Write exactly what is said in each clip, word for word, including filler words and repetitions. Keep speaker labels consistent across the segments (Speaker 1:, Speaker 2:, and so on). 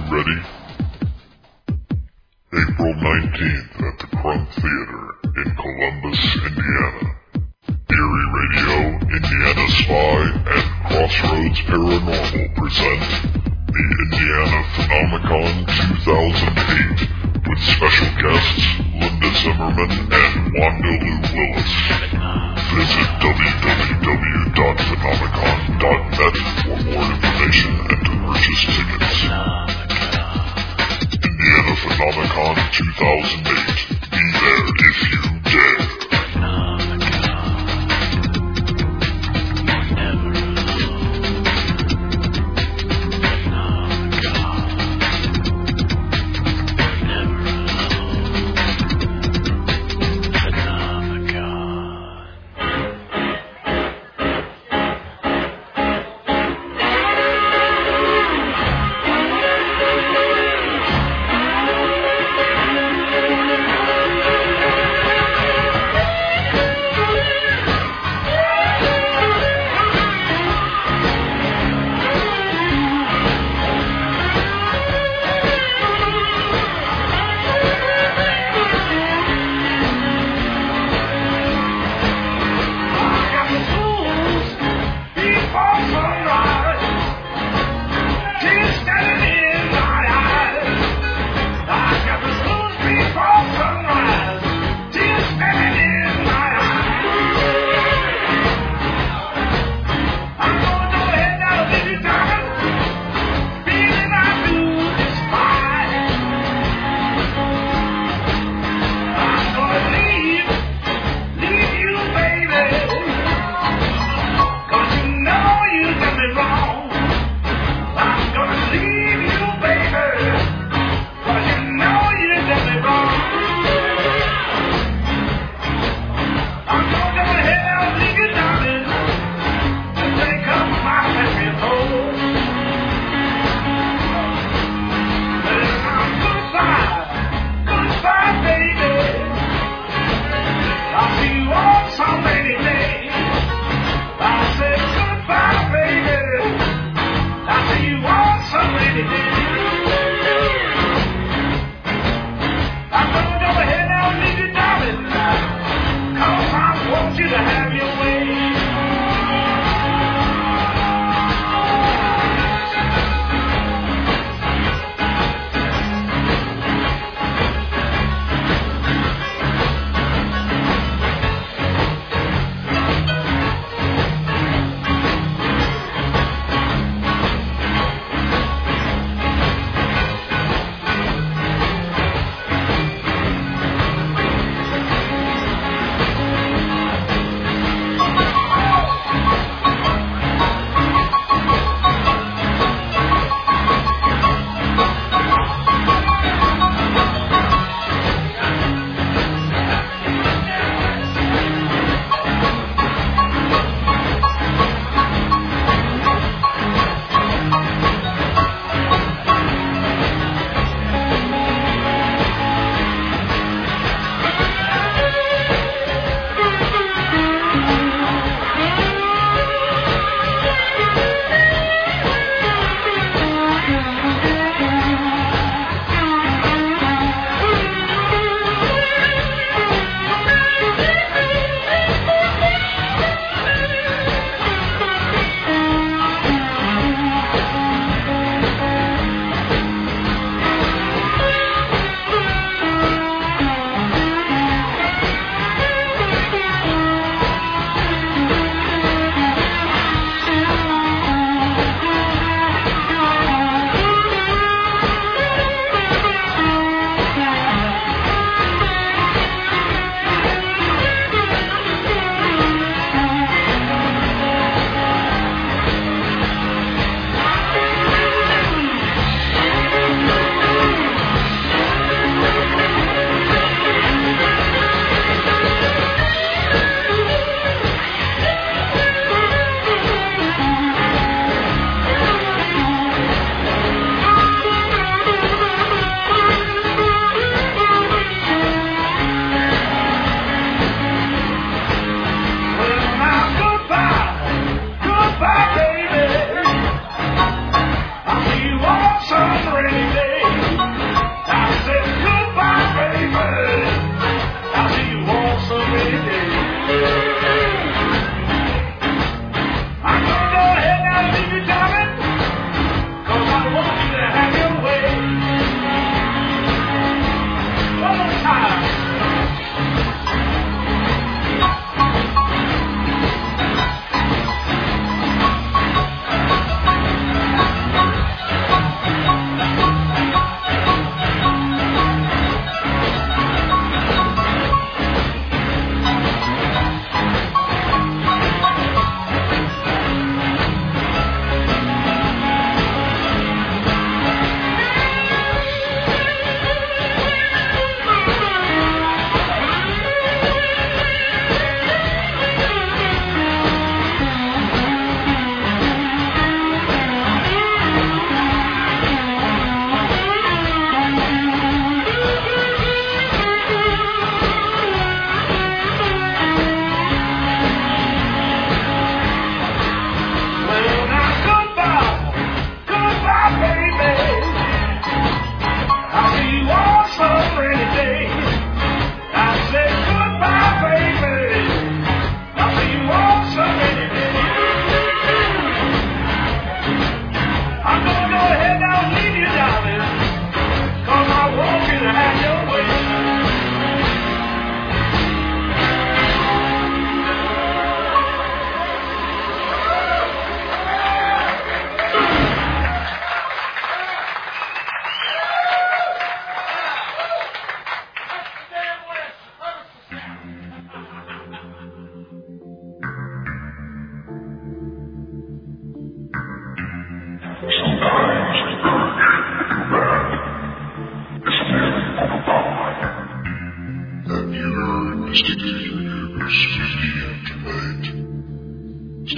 Speaker 1: ready? April nineteenth at the Crunk Theater in Columbus, Indiana. Erie Radio, Indiana Spy, and Crossroads Paranormal present the Indiana Phenomicon two thousand eight with special guests Linda Zimmerman and Wanda Lou Willis. Visit w w w dot phenomicon dot net for more information and to purchase tickets. Indiana Phenomicon two thousand eight. Be there if you dare.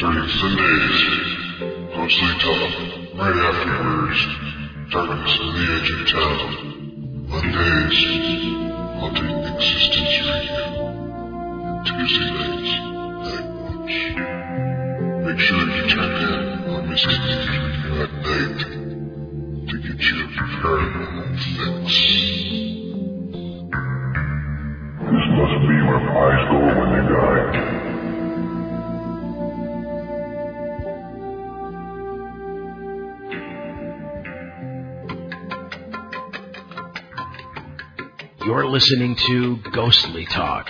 Speaker 1: Thursdays and days, ghostly talk, right after darkness on the edge of town. Mondays, haunting existence radio. And Tuesday nights, night watch. Make sure you check in on Mister Radio at night to get your paranormal fix. This must be where pies go when they die.
Speaker 2: You're listening to Ghostly Talk.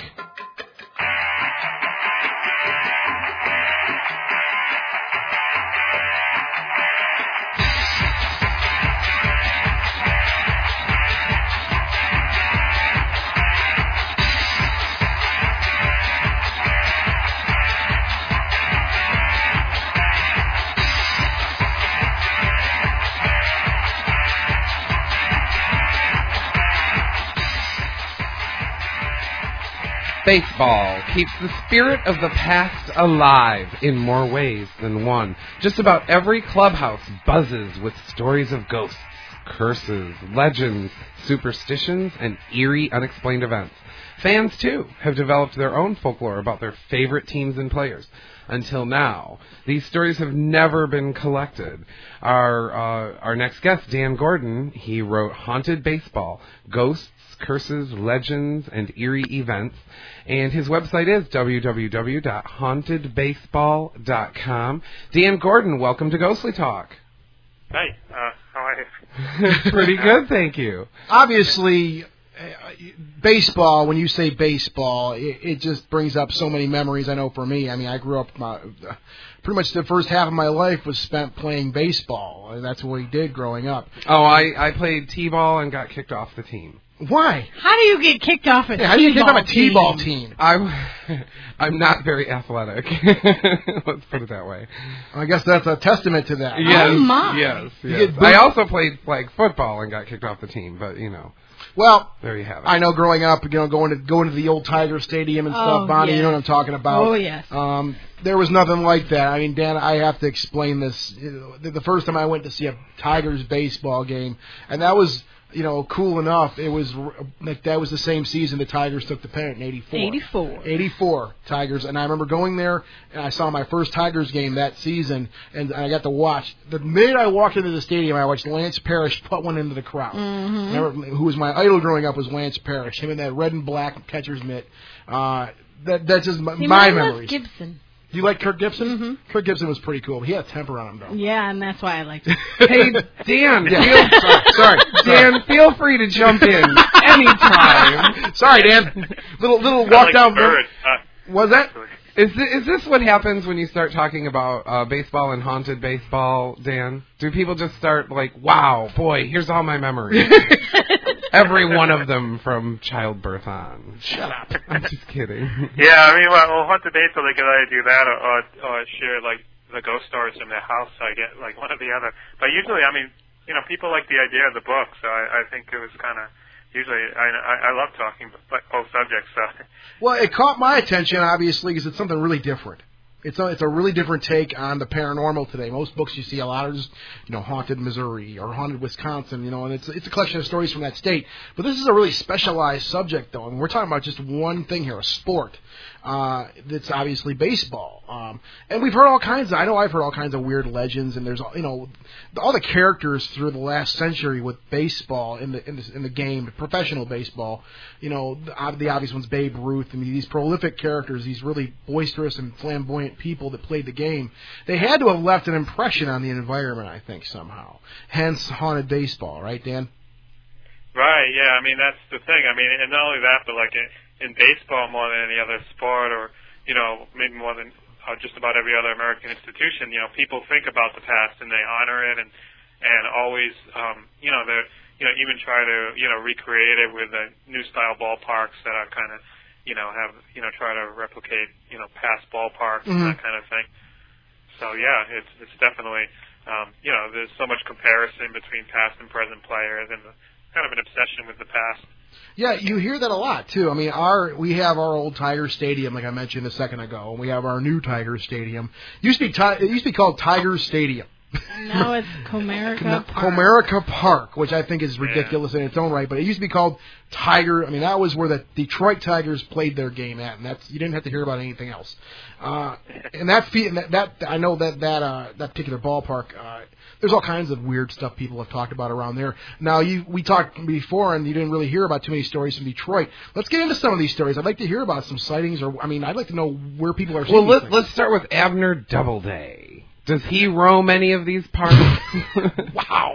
Speaker 3: Baseball keeps the spirit of the past alive in more ways than one. Just about every clubhouse buzzes with stories of ghosts, curses, legends, superstitions, and eerie, unexplained events. Fans, too, have developed their own folklore about their favorite teams and players. Until now, these stories have never been collected. Our uh, our next guest, Dan Gordon, he wrote Haunted Baseball, Ghosts, Curses, Legends, and Eerie Events. And his website is w w w dot haunted baseball dot com. Dan Gordon, welcome to Ghostly Talk.
Speaker 4: Hey, uh, how are you?
Speaker 3: Pretty good, thank you.
Speaker 5: Obviously, uh, baseball, when you say baseball, it, it just brings up so many memories, I know for me. I mean, I grew up, my, uh, pretty much the first half of my life was spent playing baseball, and that's what we did growing up.
Speaker 3: Oh, I, I played T-ball and got kicked off the team.
Speaker 5: Why?
Speaker 6: How do you get kicked off a
Speaker 5: yeah, How do you get off a T-ball
Speaker 6: team?
Speaker 5: team?
Speaker 3: I'm, I'm not very athletic. Let's put it that way.
Speaker 5: I guess that's a testament to that.
Speaker 3: Yes,
Speaker 6: oh, my.
Speaker 3: yes, yes. I also played flag football and got kicked off the team, but, you know.
Speaker 5: Well,
Speaker 3: there you have it.
Speaker 5: I know growing up, you know, going to going to the old Tiger Stadium and
Speaker 6: oh,
Speaker 5: stuff, Bonnie,
Speaker 6: yes.
Speaker 5: you know what I'm talking about.
Speaker 6: Oh, yes.
Speaker 5: Um, there was nothing like that. I mean, Dan, I have to explain this. You know, the first time I went to see a Tigers baseball game, and that was... You know, cool enough. It was like that was the same season the Tigers took the pennant in eighty-four.
Speaker 6: eighty-four.
Speaker 5: eighty-four Tigers, and I remember going there and I saw my first Tigers game that season, and I got to watch. The minute I walked into the stadium, I watched Lance Parrish put one into the crowd.
Speaker 6: Mm-hmm.
Speaker 5: Remember, who was my idol growing up was Lance Parrish. Him in that red and black catcher's mitt. Uh, that that's just my,
Speaker 6: See,
Speaker 5: my
Speaker 6: mine was
Speaker 5: memories.
Speaker 6: Gibson.
Speaker 5: Do you like Kirk Gibson?
Speaker 6: Mm-hmm.
Speaker 5: Kirk Gibson was pretty cool. He had a temper on him, though.
Speaker 6: Yeah, and that's why I liked it.
Speaker 3: Hey, Dan,
Speaker 5: yeah.
Speaker 3: feel, sorry, sorry, Dan, feel free to jump in anytime.
Speaker 5: Sorry, Dan. Little little walk
Speaker 4: like
Speaker 5: down.
Speaker 4: Bird. Uh,
Speaker 5: was that?
Speaker 3: Is this, is this what happens when you start talking about uh, baseball and haunted baseball, Dan? Do people just start like, wow, boy, here's all my memories? Every one of them from childbirth on.
Speaker 5: Shut up.
Speaker 3: I'm just kidding.
Speaker 4: Yeah, I mean, well, well haunted baseball, they could either do that or, or, or share, like, the ghost stories from their house, so I get, like, one or the other. But usually, I mean, you know, people like the idea of the book, so I, I think it was kind of... Usually, I, I, I love talking about both subjects. So.
Speaker 5: Well, it caught my attention, obviously, because it's something really different. It's a, it's a really different take on the paranormal today. Most books you see a lot of, just, you know, haunted Missouri or haunted Wisconsin, you know, and it's it's a collection of stories from that state. But this is a really specialized subject, though, and we're talking about just one thing here, a sport. Uh, that's obviously baseball. Um, and we've heard all kinds of, I know I've heard all kinds of weird legends, and there's, you know, all the characters through the last century with baseball in the in the, in the game, professional baseball. You know, the, the obvious ones, Babe Ruth, I mean, these prolific characters, these really boisterous and flamboyant people that played the game. They had to have left an impression on the environment, I think, somehow. Hence, haunted baseball, right, Dan?
Speaker 4: Right, yeah, I mean, that's the thing. I mean, and not only that, but like in, in baseball more than any other sport, or, you know, maybe more than uh, just about every other American institution, you know, people think about the past and they honor it and, and always, um, you know, they're, you know, even try to, you know, recreate it with the new style ballparks that are kind of, you know, have, you know, try to replicate, you know, past ballparks mm-hmm. and that kind of thing. So, yeah, it's it's definitely, um, you know, there's so much comparison between past and present players and the, kind of an obsession with the past.
Speaker 5: Yeah, you hear that a lot too. I mean, our we have our old Tiger Stadium, like I mentioned a second ago, and we have our new Tiger Stadium. It used to be ti- it used to be called Tiger Stadium.
Speaker 6: Now it's Comerica Park.
Speaker 5: Comerica Park, which I think is ridiculous yeah. in its own right, but it used to be called Tiger. I mean, that was where the Detroit Tigers played their game at, and that's you didn't have to hear about anything else. Uh, and that, that that I know that that uh, that particular ballpark. Uh, there's all kinds of weird stuff people have talked about around there. Now, you we talked before, and you didn't really hear about too many stories from Detroit. Let's get into some of these stories. I'd like to hear about some sightings, or I mean, I'd like to know where people are.
Speaker 3: Well, let,
Speaker 5: these
Speaker 3: let's start with Abner Doubleday. Does he roam any of these parts?
Speaker 5: Wow.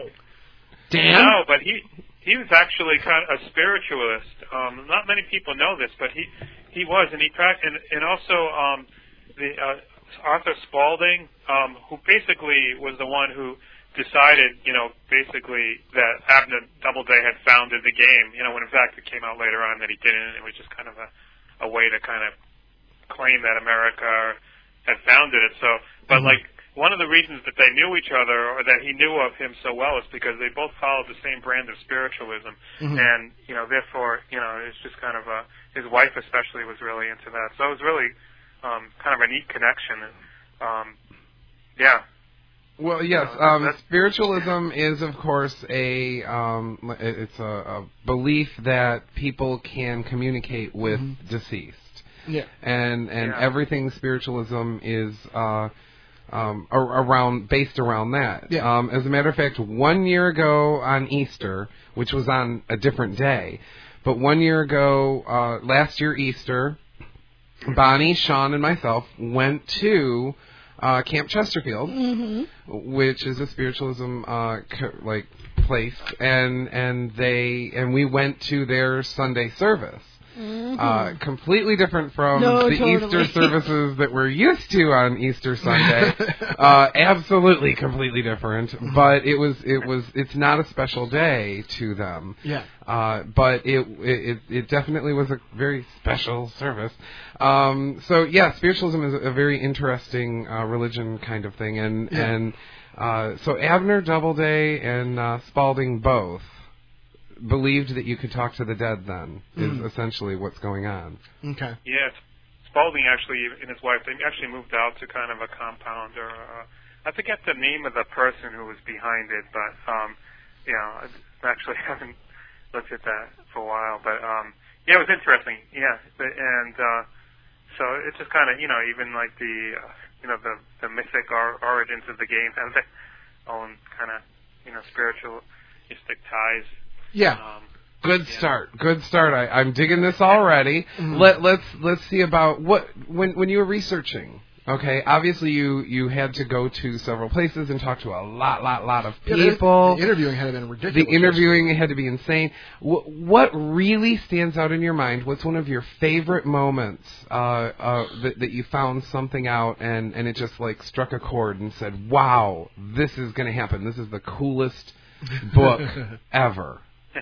Speaker 5: Dan?
Speaker 4: No, but he he was actually kind of a spiritualist. Um, not many people know this, but he he was, and he practiced, and, and also um, the uh, Arthur Spalding, um, who basically was the one who decided, you know, basically that Abner Doubleday had founded the game. You know, when in fact it came out later on that he didn't. It was just kind of a, a way to kind of claim that America had founded it. So, but mm-hmm. like. One of the reasons that they knew each other, or that he knew of him so well, is because they both followed the same brand of spiritualism, mm-hmm. and you know, therefore, you know, it's just kind of a. His wife especially was really into that, so it was really um, kind of a neat connection. And, um, yeah.
Speaker 3: Well, yes, um, spiritualism is, of course, a um, it's a, a belief that people can communicate with mm-hmm. deceased.
Speaker 5: Yeah.
Speaker 3: And and
Speaker 5: yeah.
Speaker 3: everything spiritualism is. Uh, Um, around based around that.
Speaker 5: Yeah.
Speaker 3: Um, as a matter of fact, one year ago on Easter, which was on a different day, but one year ago, uh, last year Easter, Bonnie, Sean, and myself went to uh, Camp Chesterfield, mm-hmm. which is a spiritualism uh, co- like place, and and they and we went to their Sunday service. Mm-hmm. Uh, completely different from
Speaker 6: no,
Speaker 3: the
Speaker 6: totally.
Speaker 3: Easter services that we're used to on Easter Sunday. uh, absolutely, completely different. Mm-hmm. But it was, it was, it's not a special day to them.
Speaker 5: Yeah.
Speaker 3: Uh, but it, it, it definitely was a very special service. Um, so yeah, spiritualism is a very interesting uh, religion kind of thing, and
Speaker 5: yeah.
Speaker 3: and uh, so Abner Doubleday and uh, Spalding both believed that you could talk to the dead then, is mm. essentially what's going on.
Speaker 5: Okay.
Speaker 4: Yeah, Spalding actually, and his wife, they actually moved out to kind of a compound, or uh, I forget the name of the person who was behind it, but, um, you know, I actually haven't looked at that for a while, but, um, yeah, it was interesting, yeah, and, uh, so it's just kind of, you know, even like the, uh, you know, the, the mythic or, origins of the game have their own kind of, you know, spiritualistic ties.
Speaker 5: Yeah.
Speaker 4: Um,
Speaker 3: Good
Speaker 4: yeah.
Speaker 3: start. Good start. I, I'm digging this already. Mm-hmm. Let let's let's see about what when when you were researching. Okay, obviously you, you had to go to several places and talk to a lot, lot, lot of people.
Speaker 5: Yeah, the, the interviewing had been ridiculous.
Speaker 3: The interviewing had to be insane. What, what really stands out in your mind? What's one of your favorite moments uh, uh, that, that you found something out and, and it just like struck a chord and said, wow, this is going to happen. This is the coolest book ever.
Speaker 4: uh,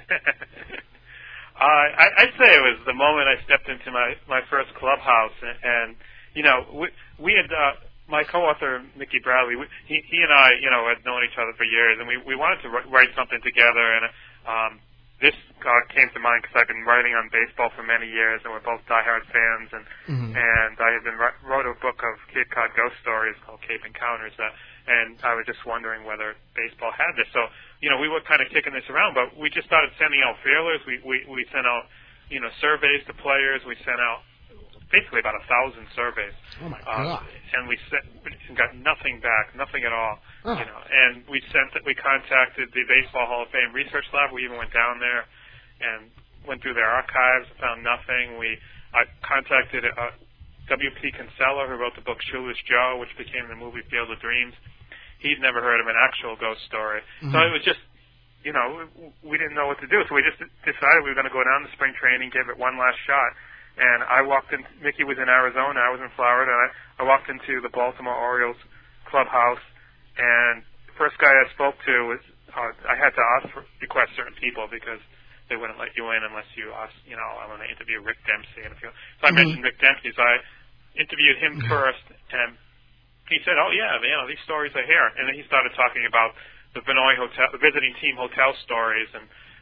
Speaker 4: I, I'd say it was the moment I stepped into my, my first clubhouse, and, and you know, we, we had uh, my co-author Mickey Bradley. We, he, he and I, you know, had known each other for years, and we, we wanted to write something together. And um, this uh, came to mind because I've been writing on baseball for many years, and we're both diehard fans. And mm-hmm. and I had been wrote a book of Cape Cod ghost stories called Cape Encounters. Uh, and I was just wondering whether baseball had this. So, you know, we were kind of kicking this around, but we just started sending out feelers. We we, we sent out, you know, surveys to players. We sent out basically about a thousand surveys.
Speaker 5: Oh my God!
Speaker 4: Um, and we sent, we got nothing back, nothing at all.
Speaker 5: Oh.
Speaker 4: You know, and we sent, we contacted the Baseball Hall of Fame Research Lab. We even went down there and went through their archives, found nothing. We I contacted uh, W P Kinsella, who wrote the book Shoeless Joe, which became the movie Field of Dreams. He'd never heard of an actual ghost story, mm-hmm. so it was just, you know, we didn't know what to do. So we just decided we were going to go down to spring training, give it one last shot. And I walked in, Mickey was in Arizona, I was in Florida, and I, I walked into the Baltimore Orioles clubhouse, and the first guy I spoke to was, uh, I had to ask for, request certain people because they wouldn't let you in unless you asked, you know, I want to interview Rick Dempsey. And if you, so I mm-hmm. mentioned Rick Dempsey, so I interviewed him first, and he said, oh yeah, you know, these stories are here. And then he started talking about the Vinoy Hotel, the visiting team hotel stories, and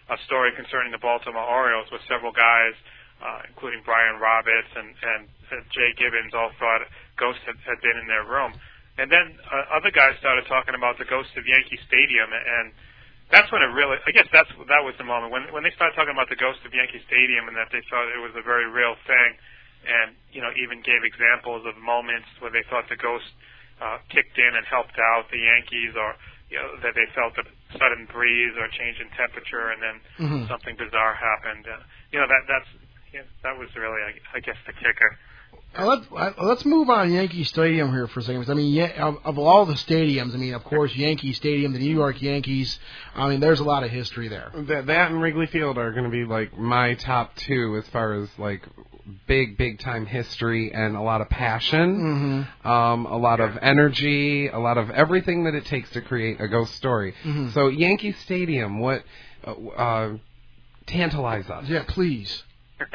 Speaker 4: a story concerning the Baltimore Orioles where several guys, uh, including Brian Roberts and, and uh, Jay Gibbons, all thought ghosts had, had been in their room. And then uh, other guys started talking about the ghost of Yankee Stadium, and that's when it really, I guess that's that was the moment when when they started talking about the ghost of Yankee Stadium and that they thought it was a very real thing, and you know even gave examples of moments where they thought the ghost uh, kicked in and helped out the Yankees, or you know that they felt a sudden breeze or change in temperature, and then mm-hmm. something bizarre happened. Uh, you know that that's yeah, that was really I, I guess the kicker.
Speaker 5: Uh, let's uh, let's move on Yankee Stadium here for a second. I mean, yeah, of, of all the stadiums, I mean, of course, Yankee Stadium, the New York Yankees. I mean, there's a lot of history there.
Speaker 3: That, that and Wrigley Field are going to be like my top two as far as like big, big time history and a lot of passion, mm-hmm. um, a lot of energy, a lot of everything that it takes to create a ghost story. Mm-hmm. So Yankee Stadium, what uh, uh, tantalize us?
Speaker 5: Yeah, please.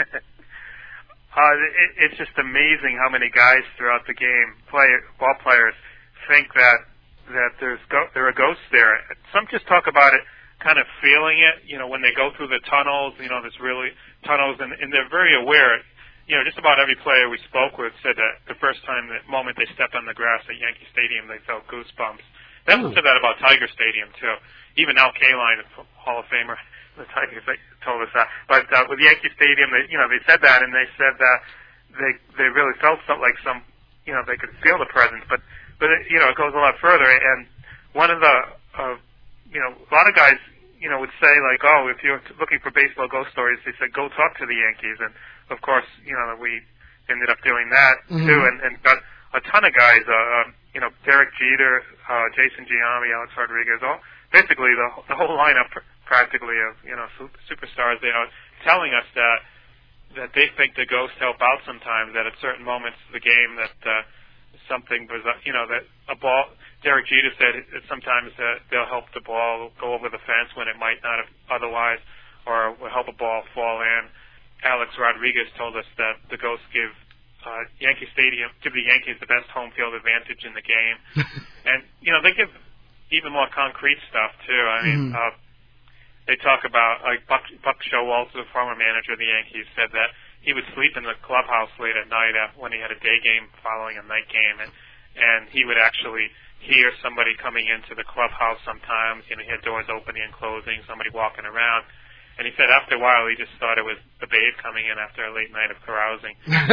Speaker 4: Uh, it, it's just amazing how many guys throughout the game, play, ball players, think that that there's go, there are ghosts there. Some just talk about it, kind of feeling it. You know, when they go through the tunnels, you know, there's really tunnels, and, and they're very aware. You know, just about every player we spoke with said that the first time, the moment they stepped on the grass at Yankee Stadium, they felt goosebumps. They also said that about Tiger Stadium too. Even Al Kaline, Hall of Famer. The Tigers told us that, but uh, with Yankee Stadium, they, you know, they said that, and they said that they they really felt something like some, you know, they could feel the presence. But but it, you know, it goes a lot further. And one of the, uh, you know, a lot of guys, you know, would say like, oh, if you're looking for baseball ghost stories, they said go talk to the Yankees. And of course, you know, we ended up doing that mm-hmm. too, and, and got a ton of guys, uh, uh, you know, Derek Jeter, uh, Jason Giambi, Alex Rodriguez, all basically the the whole lineup. Practically of you know superstars, they are telling us that that they think the ghosts help out sometimes. That at certain moments of the game, that uh, something bizarre, you know, that a ball. Derek Jeter said that sometimes uh, they'll help the ball go over the fence when it might not have otherwise, or will help a ball fall in. Alex Rodriguez told us that the ghosts give uh, Yankee Stadium, give the Yankees the best home field advantage in the game, and you know they give even more concrete stuff too. I mean. Mm-hmm. Uh, They talk about, like, Buck, Buck Showalter, the former manager of the Yankees, said that he would sleep in the clubhouse late at night when he had a day game following a night game, and, and he would actually hear somebody coming into the clubhouse sometimes. You know, he had doors opening and closing, somebody walking around. And he said after a while he just thought it was the babe coming in after a late night of carousing.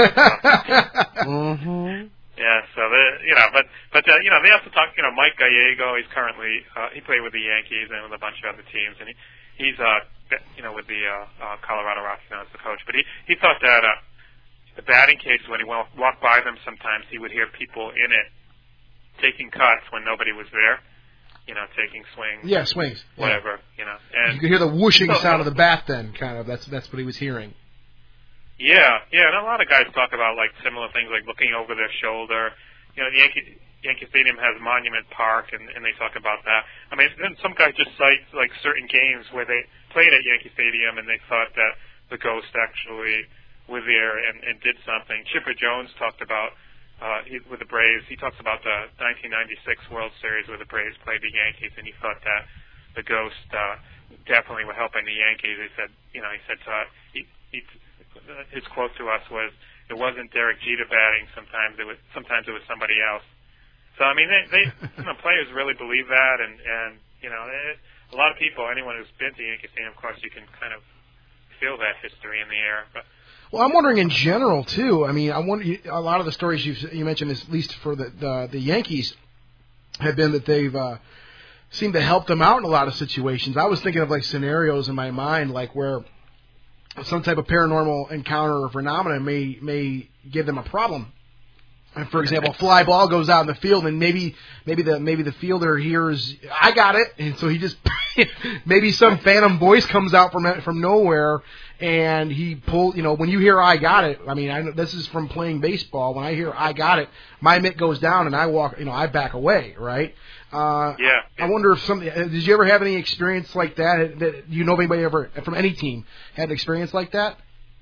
Speaker 3: mm-hmm.
Speaker 4: Yeah, so, the, you know, but, but uh, you know, they also talk, you know, Mike Gallego, he's currently, uh, he played with the Yankees and with a bunch of other teams, and he, He's, uh, you know, with the uh, uh, Colorado Rockies now as the coach. But he, he thought that uh, the batting cages, when he walked, walked by them sometimes, he would hear people in it taking cuts when nobody was there. You know, taking swings.
Speaker 5: Yeah, swings.
Speaker 4: Whatever,
Speaker 5: yeah.
Speaker 4: you know. And
Speaker 5: you could hear the whooshing
Speaker 4: so,
Speaker 5: sound of the bat then, kind of. That's that's what he was hearing.
Speaker 4: Yeah, yeah. And a lot of guys talk about, like, similar things, like looking over their shoulder. You know, the Yankee... Yankee Stadium has Monument Park, and, and they talk about that. I mean, then some guys just cite like certain games where they played at Yankee Stadium, and they thought that the ghost actually was there and, and did something. Chipper Jones talked about uh, he, with the Braves. He talks about the nineteen ninety-six World Series where the Braves played the Yankees, and he thought that the ghost uh, definitely were helping the Yankees. He said, you know, he said uh, he, he, his quote to us was, "It wasn't Derek Jeter batting. Sometimes it was. Sometimes it was somebody else." So, I mean, they, they you know, players really believe that, and, and you know, it, a lot of people, anyone who's been to Yankee Stadium, of course, you can kind of feel that history in the air. But
Speaker 5: well, I'm wondering in general, too. I mean, I wonder, a lot of the stories you've, you mentioned, at least for the, the, the Yankees, have been that they've uh, seemed to help them out in a lot of situations. I was thinking of, like, scenarios in my mind, like, where some type of paranormal encounter or phenomenon may may give them a problem. For example, a fly ball goes out in the field, and maybe maybe the maybe the fielder hears, "I got it," and so he just maybe some phantom voice comes out from from nowhere, and he pull. You know, when you hear "I got it," I mean, I know, this is from playing baseball. When I hear "I got it," my mitt goes down, and I walk. You know, I back away, right? Uh,
Speaker 4: yeah.
Speaker 5: I wonder if some. Did you ever have any experience like that? That you know of anybody ever from any team had an experience like that?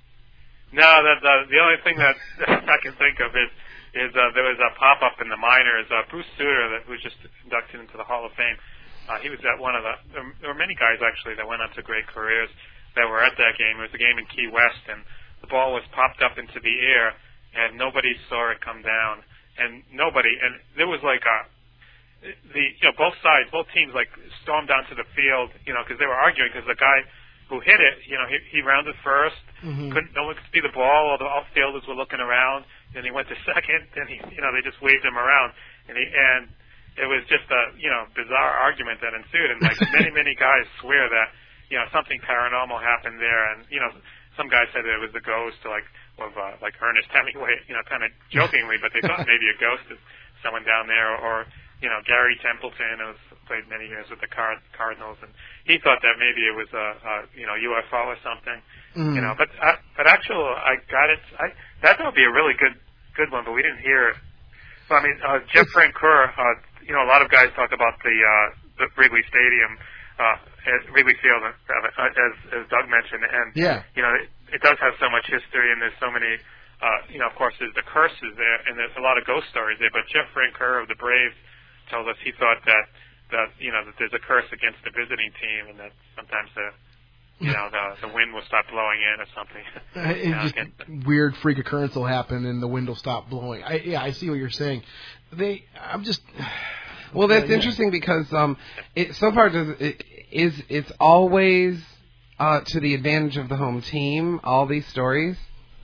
Speaker 4: No, that the, the only thing that I can think of is. Is uh, there was a pop-up in the minors. Uh, Bruce Sutter, that was just inducted into the Hall of Fame, Uh, he was at one of the. There were many guys actually that went on to great careers that were at that game. It was a game in Key West, and the ball was popped up into the air, and nobody saw it come down, and nobody. And there was like a. The you know both sides, both teams like stormed onto the field, you know, because they were arguing because the guy who hit it, you know, he, he rounded first, mm-hmm. couldn't no one could see the ball, all the outfielders were looking around. Then he went to second, then he, you know, they just waved him around, and he and it was just a you know bizarre argument that ensued, and like many many guys swear that you know something paranormal happened there, and you know some guys said that it was the ghost like of uh, like Ernest Hemingway, you know, kind of jokingly, but they thought maybe a ghost is someone down there, or you know, Gary Templeton, who played many years with the Card- Cardinals, and he thought that maybe it was a, a you know U F O or something, mm. you know. But uh, but actually, I got it. I that would be a really good good one, but we didn't hear it. So I mean, uh, Jeff Francoeur, uh, you know, a lot of guys talk about the uh, the Wrigley Stadium, uh, at Wrigley Field, uh, as as Doug mentioned, and
Speaker 5: yeah.
Speaker 4: you know, it, it does have so much history, and there's so many. Uh, you know, of course, there's the curses there, and there's a lot of ghost stories there. But Jeff Francoeur of the Braves told us he thought that, that you know that there's a curse against the visiting team, and that sometimes the you know the the wind will stop blowing in or something.
Speaker 5: Uh,
Speaker 4: you know,
Speaker 5: just
Speaker 4: again.
Speaker 5: Weird freak occurrence will happen, and the wind will stop blowing. I, yeah, I see what you're saying. They, I'm just.
Speaker 3: Well, that's
Speaker 5: yeah.
Speaker 3: interesting because um, it, so far does it is it's always uh, to the advantage of the home team. All these stories.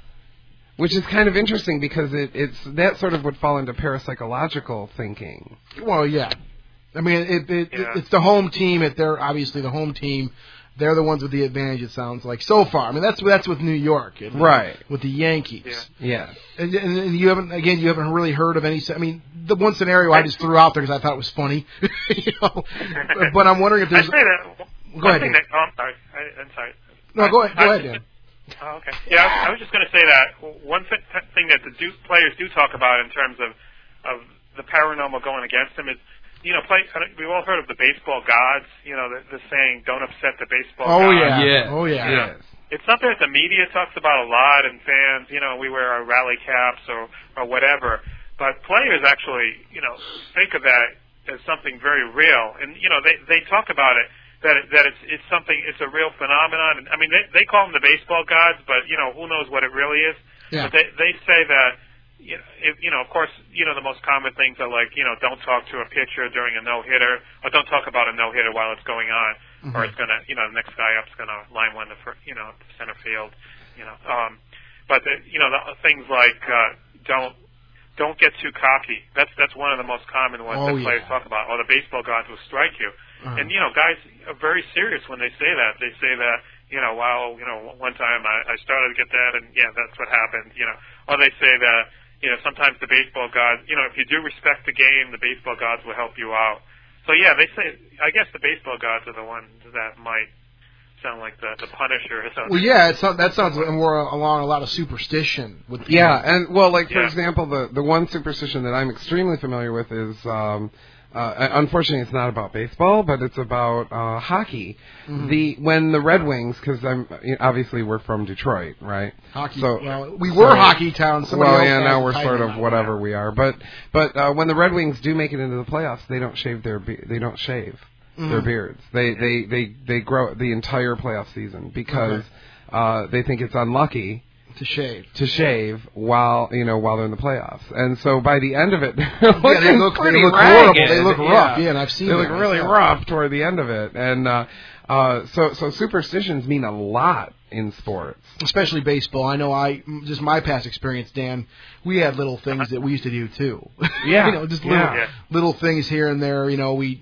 Speaker 3: Which is kind of interesting because it, it's that sort of would fall into parapsychological thinking.
Speaker 5: Well, yeah. I mean, it, it,
Speaker 4: yeah.
Speaker 5: it, it's the home team. It, they're obviously the home team. They're the ones with the advantage, it sounds like, so far. I mean, that's that's with New York. It,
Speaker 3: right.
Speaker 5: With the Yankees.
Speaker 3: Yeah. yeah.
Speaker 5: And, and, and you haven't, again, you haven't really heard of any, I mean, the one scenario I just threw out there because I thought it was funny. you know? But I'm wondering if there's...
Speaker 4: I'd say that...
Speaker 5: Go ahead, Dan.
Speaker 4: That, oh, I'm sorry. I, I'm sorry.
Speaker 5: No, go ahead, go ahead, Dan.
Speaker 4: Oh, okay. Yeah, I, I was just going to say that one th- thing that the do- players do talk about in terms of of the paranormal going against them is, you know, play. We've all heard of the baseball gods. You know, the, the saying, "Don't upset the baseball
Speaker 5: oh,
Speaker 4: gods."
Speaker 5: Yeah.
Speaker 3: Yeah.
Speaker 5: Oh yeah.
Speaker 4: You know, it's something that the media talks about a lot, and fans. You know, we wear our rally caps or or whatever. But players actually, you know, think of that as something very real, and you know, they they talk about it. That it, that it's it's something it's a real phenomenon. And I mean, they they call them the baseball gods, but you know who knows what it really is.
Speaker 5: Yeah.
Speaker 4: But they they say that you know, if, you know of course you know the most common things are like you know don't talk to a pitcher during a no hitter, or don't talk about a no hitter while it's going on, mm-hmm. or it's gonna you know the next guy up's gonna line one to you know to center field, you know. Um, but the, you know the things like uh, don't. Don't get too cocky. That's that's one of the most common ones
Speaker 5: oh,
Speaker 4: that players
Speaker 5: yeah.
Speaker 4: talk about. Or the baseball gods will strike you.
Speaker 5: Uh-huh.
Speaker 4: And, you know, guys are very serious when they say that. They say that, you know, well, you know, one time I, I started to get that, and, yeah, that's what happened, you know. Or they say that, you know, sometimes the baseball gods, you know, if you do respect the game, the baseball gods will help you out. So, yeah, they say, I guess the baseball gods are the ones that might sound like the, the Punisher. Or something.
Speaker 5: Well, yeah, it's, that sounds more along a lot of superstition. With the
Speaker 3: yeah, and, well, like, for
Speaker 4: yeah.
Speaker 3: example, the, the one superstition that I'm extremely familiar with is... Um, Uh, unfortunately, it's not about baseball, but it's about uh, hockey. Mm-hmm. The when the Red Wings, because I'm obviously we're from Detroit, right?
Speaker 5: Hockey.
Speaker 3: So
Speaker 5: well, we were
Speaker 3: so,
Speaker 5: hockey town. Somebody
Speaker 3: well,
Speaker 5: else
Speaker 3: yeah, now we're
Speaker 5: title
Speaker 3: sort of
Speaker 5: now.
Speaker 3: whatever we are. But but uh, when the Red Wings do make it into the playoffs, they don't shave their be- they don't shave mm-hmm. their beards. They they they they grow the entire playoff season because okay. uh, they think it's unlucky.
Speaker 5: To shave,
Speaker 3: to shave while you know while they're in the playoffs, and so by the end of it, they're
Speaker 5: yeah, they look
Speaker 3: pretty
Speaker 5: they look
Speaker 3: ragged.
Speaker 5: horrible. They look rough.
Speaker 3: Yeah,
Speaker 5: yeah and I've seen
Speaker 3: they
Speaker 5: that
Speaker 3: look really
Speaker 5: myself.
Speaker 3: rough toward the end of it, and uh, uh, so so superstitions mean a lot in sports,
Speaker 5: especially baseball. I know I just my past experience, Dan. We had little things that we used to do too.
Speaker 3: Yeah,
Speaker 5: you know, just little
Speaker 3: yeah.
Speaker 5: little things here and there. You know, we.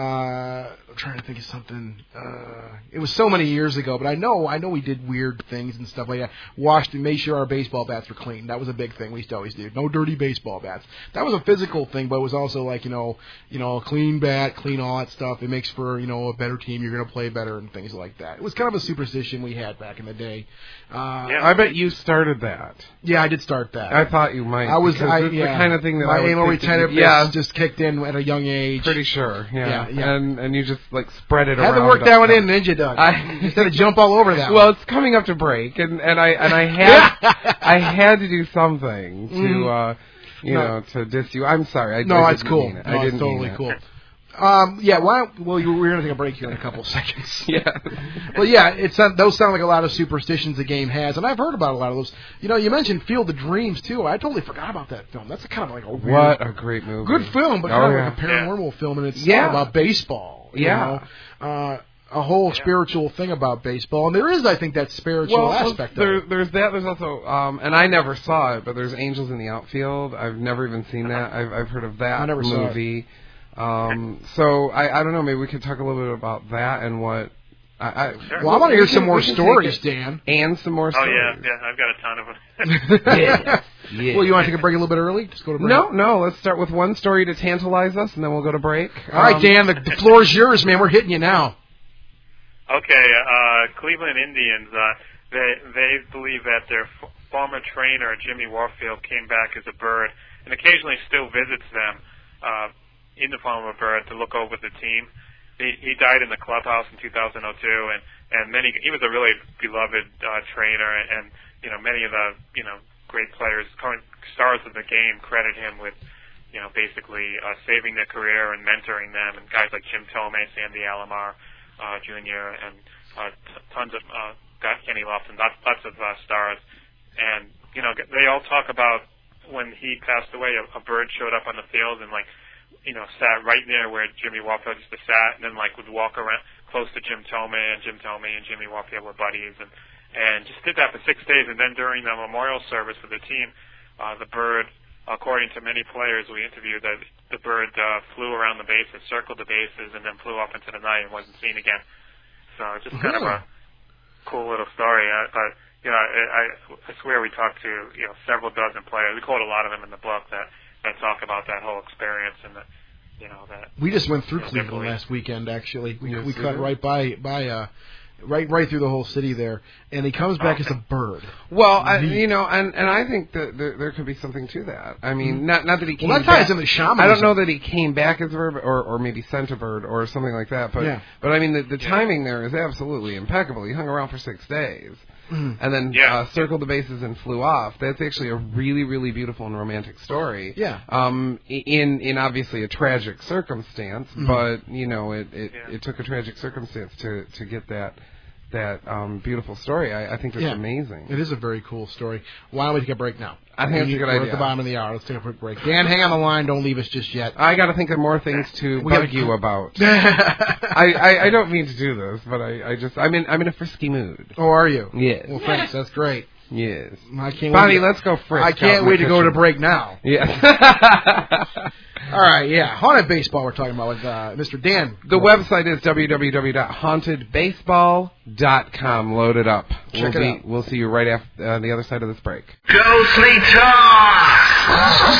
Speaker 5: Uh, I'm trying to think of something. Uh, it was so many years ago, but I know I know we did weird things and stuff like that. Washed and made sure our baseball bats were clean. That was a big thing we used to always do. No dirty baseball bats. That was a physical thing, but it was also like you know, you know, a clean bat, clean all that stuff. It makes for you know a better team. You're going to play better and things like that. It was kind of a superstition we had back in the day. Uh,
Speaker 3: yeah. I bet you started that.
Speaker 5: Yeah, I did start that.
Speaker 3: I thought you might.
Speaker 5: I was I,
Speaker 3: it's
Speaker 5: yeah,
Speaker 3: the kind of thing that
Speaker 5: my
Speaker 3: I would
Speaker 5: anal
Speaker 3: think
Speaker 5: retentiveness
Speaker 3: yeah.
Speaker 5: just kicked in at a young age.
Speaker 3: Pretty sure. Yeah.
Speaker 5: Yeah, yeah.
Speaker 3: And and you just like spread it
Speaker 5: Had
Speaker 3: around.
Speaker 5: to work that one in, didn't you, Doug?
Speaker 3: I,
Speaker 5: Instead of jump all over that
Speaker 3: well,
Speaker 5: one.
Speaker 3: it's coming up to break, and, and I and I had I had to do something to
Speaker 5: Mm.
Speaker 3: uh, you
Speaker 5: No.
Speaker 3: know to diss you. I'm sorry. I,
Speaker 5: No,
Speaker 3: I
Speaker 5: it's
Speaker 3: didn't
Speaker 5: cool.
Speaker 3: mean it.
Speaker 5: No,
Speaker 3: I
Speaker 5: it's
Speaker 3: didn't
Speaker 5: totally
Speaker 3: mean
Speaker 5: cool.
Speaker 3: it.
Speaker 5: Um, yeah, why? Well, you, we're going to take a break here in a couple of seconds.
Speaker 3: Yeah.
Speaker 5: Well, yeah, it's uh, those sound like a lot of superstitions the game has, and I've heard about a lot of those. You know, you mentioned Field of Dreams too. I totally forgot about that film. That's a kind of like a weird,
Speaker 3: What a great movie.
Speaker 5: good film, but
Speaker 3: Oh,
Speaker 5: kind of
Speaker 3: yeah.
Speaker 5: like a paranormal film, and it's
Speaker 3: Yeah.
Speaker 5: all about baseball. You
Speaker 3: Yeah.
Speaker 5: know? Uh, a whole yeah. spiritual thing about baseball, and there is, I think, that spiritual
Speaker 3: well,
Speaker 5: aspect
Speaker 3: there,
Speaker 5: of it.
Speaker 3: There's that. There's also, um, and I never saw it, but there's Angels in the Outfield. I've never even seen that. I've, I've heard of that
Speaker 5: I never saw it.
Speaker 3: movie. Um, so I, I don't know. Maybe we could talk a little bit about that and what. I, I,
Speaker 4: Sure.
Speaker 5: Well, I want to hear
Speaker 3: we
Speaker 5: some
Speaker 3: can-
Speaker 5: more
Speaker 3: we can
Speaker 5: stories,
Speaker 3: take it.
Speaker 5: Dan.
Speaker 3: And some more
Speaker 4: Oh
Speaker 3: stories.
Speaker 4: yeah, yeah, I've got a ton of them.
Speaker 3: yeah. yeah.
Speaker 5: Well, you want to take a break a little bit early? Just go to break.
Speaker 3: No, no. Let's start with one story to tantalize us, and then we'll go to break.
Speaker 5: All right,
Speaker 3: Um,
Speaker 5: Dan, the, the floor is yours, man. We're hitting you now.
Speaker 4: Okay, uh, Cleveland Indians. Uh, they they believe that their f- former trainer Jimmy Warfield came back as a bird, and occasionally still visits them uh, in the form of a bird to look over the team. He, he died in the clubhouse in two thousand two, and and many he was a really beloved uh, trainer, and, and you know many of the you know great players, current stars of the game, credit him with you know basically uh, saving their career and mentoring them, and guys like Jim Thome, Sandy Alomar. Uh, Junior and uh, t- tons of uh, got Kenny Lofton, lots, lots of uh, stars, and you know they all talk about when he passed away. A, a bird showed up on the field and like you know sat right near where Jimmy Warfield used to sat, and then like would walk around close to Jim Thome, and Jim Thome and Jimmy Warfield were buddies, and and just did that for six days, and then during the memorial service for the team, uh, the bird. According to many players we interviewed, that the bird uh, flew around the bases, circled the bases, and then flew off into the night and wasn't seen again. So just kind of a cool little story. Uh, but you know, I, I swear we talked to you know several dozen players. We quote a lot of them in the book that, that talk about that whole experience and that you know that.
Speaker 5: We just went through
Speaker 4: you know,
Speaker 5: Cleveland last weekend. Actually, we
Speaker 3: Yes,
Speaker 5: we
Speaker 3: you
Speaker 5: cut
Speaker 3: did?
Speaker 5: right by by uh, right right through the whole city there, and he comes back
Speaker 4: Okay.
Speaker 5: as a bird.
Speaker 3: Well, I,
Speaker 5: Neat.
Speaker 3: you know, and, and I think that there, there could be something to that. I mean, not not that he came
Speaker 5: Well, that ties
Speaker 3: back.
Speaker 5: into shamanism.
Speaker 3: I don't know that he came back as a bird, or or maybe sent a bird, or something like that. But
Speaker 5: Yeah.
Speaker 3: but I mean, the, the timing there is absolutely impeccable. He hung around for six days,
Speaker 5: Mhm.
Speaker 3: and then
Speaker 4: Yeah.
Speaker 3: uh, circled the bases and flew off. That's actually a really really beautiful and romantic story.
Speaker 5: Yeah.
Speaker 3: Um. In in obviously a tragic circumstance,
Speaker 5: Mhm.
Speaker 3: but you know, it it,
Speaker 4: Yeah.
Speaker 3: it took a tragic circumstance to to get that. That um, beautiful story. I, I think that's
Speaker 5: Yeah.
Speaker 3: amazing.
Speaker 5: It is a very cool story. Why don't we take a break now?
Speaker 3: I think that's a good
Speaker 5: We're
Speaker 3: idea.
Speaker 5: at the bottom of the hour. Let's take a quick break. Dan, hang on the line. Don't leave us just yet.
Speaker 3: I got to think of more things to
Speaker 5: We
Speaker 3: bug
Speaker 5: gotta-
Speaker 3: you about. I, I, I don't mean to do this, but I, I just I'm in I'm in a frisky mood.
Speaker 5: Oh, are you?
Speaker 3: Yes.
Speaker 5: Well, thanks. That's great.
Speaker 3: Yes.
Speaker 5: I can't
Speaker 3: Bonnie,
Speaker 5: wait. To,
Speaker 3: let's go frisk.
Speaker 5: I can't
Speaker 3: out in
Speaker 5: wait
Speaker 3: the
Speaker 5: to go to
Speaker 3: kitchen.
Speaker 5: break now.
Speaker 3: Yes.
Speaker 5: All right, yeah. Haunted baseball. We're talking about with uh, Mister Dan.
Speaker 3: The website is w w w dot haunted baseball dot com. Load it up.
Speaker 5: Check
Speaker 3: we'll
Speaker 5: it
Speaker 3: be,
Speaker 5: out.
Speaker 3: We'll see you right after uh, the other side of this break.
Speaker 2: Ghostly Talk!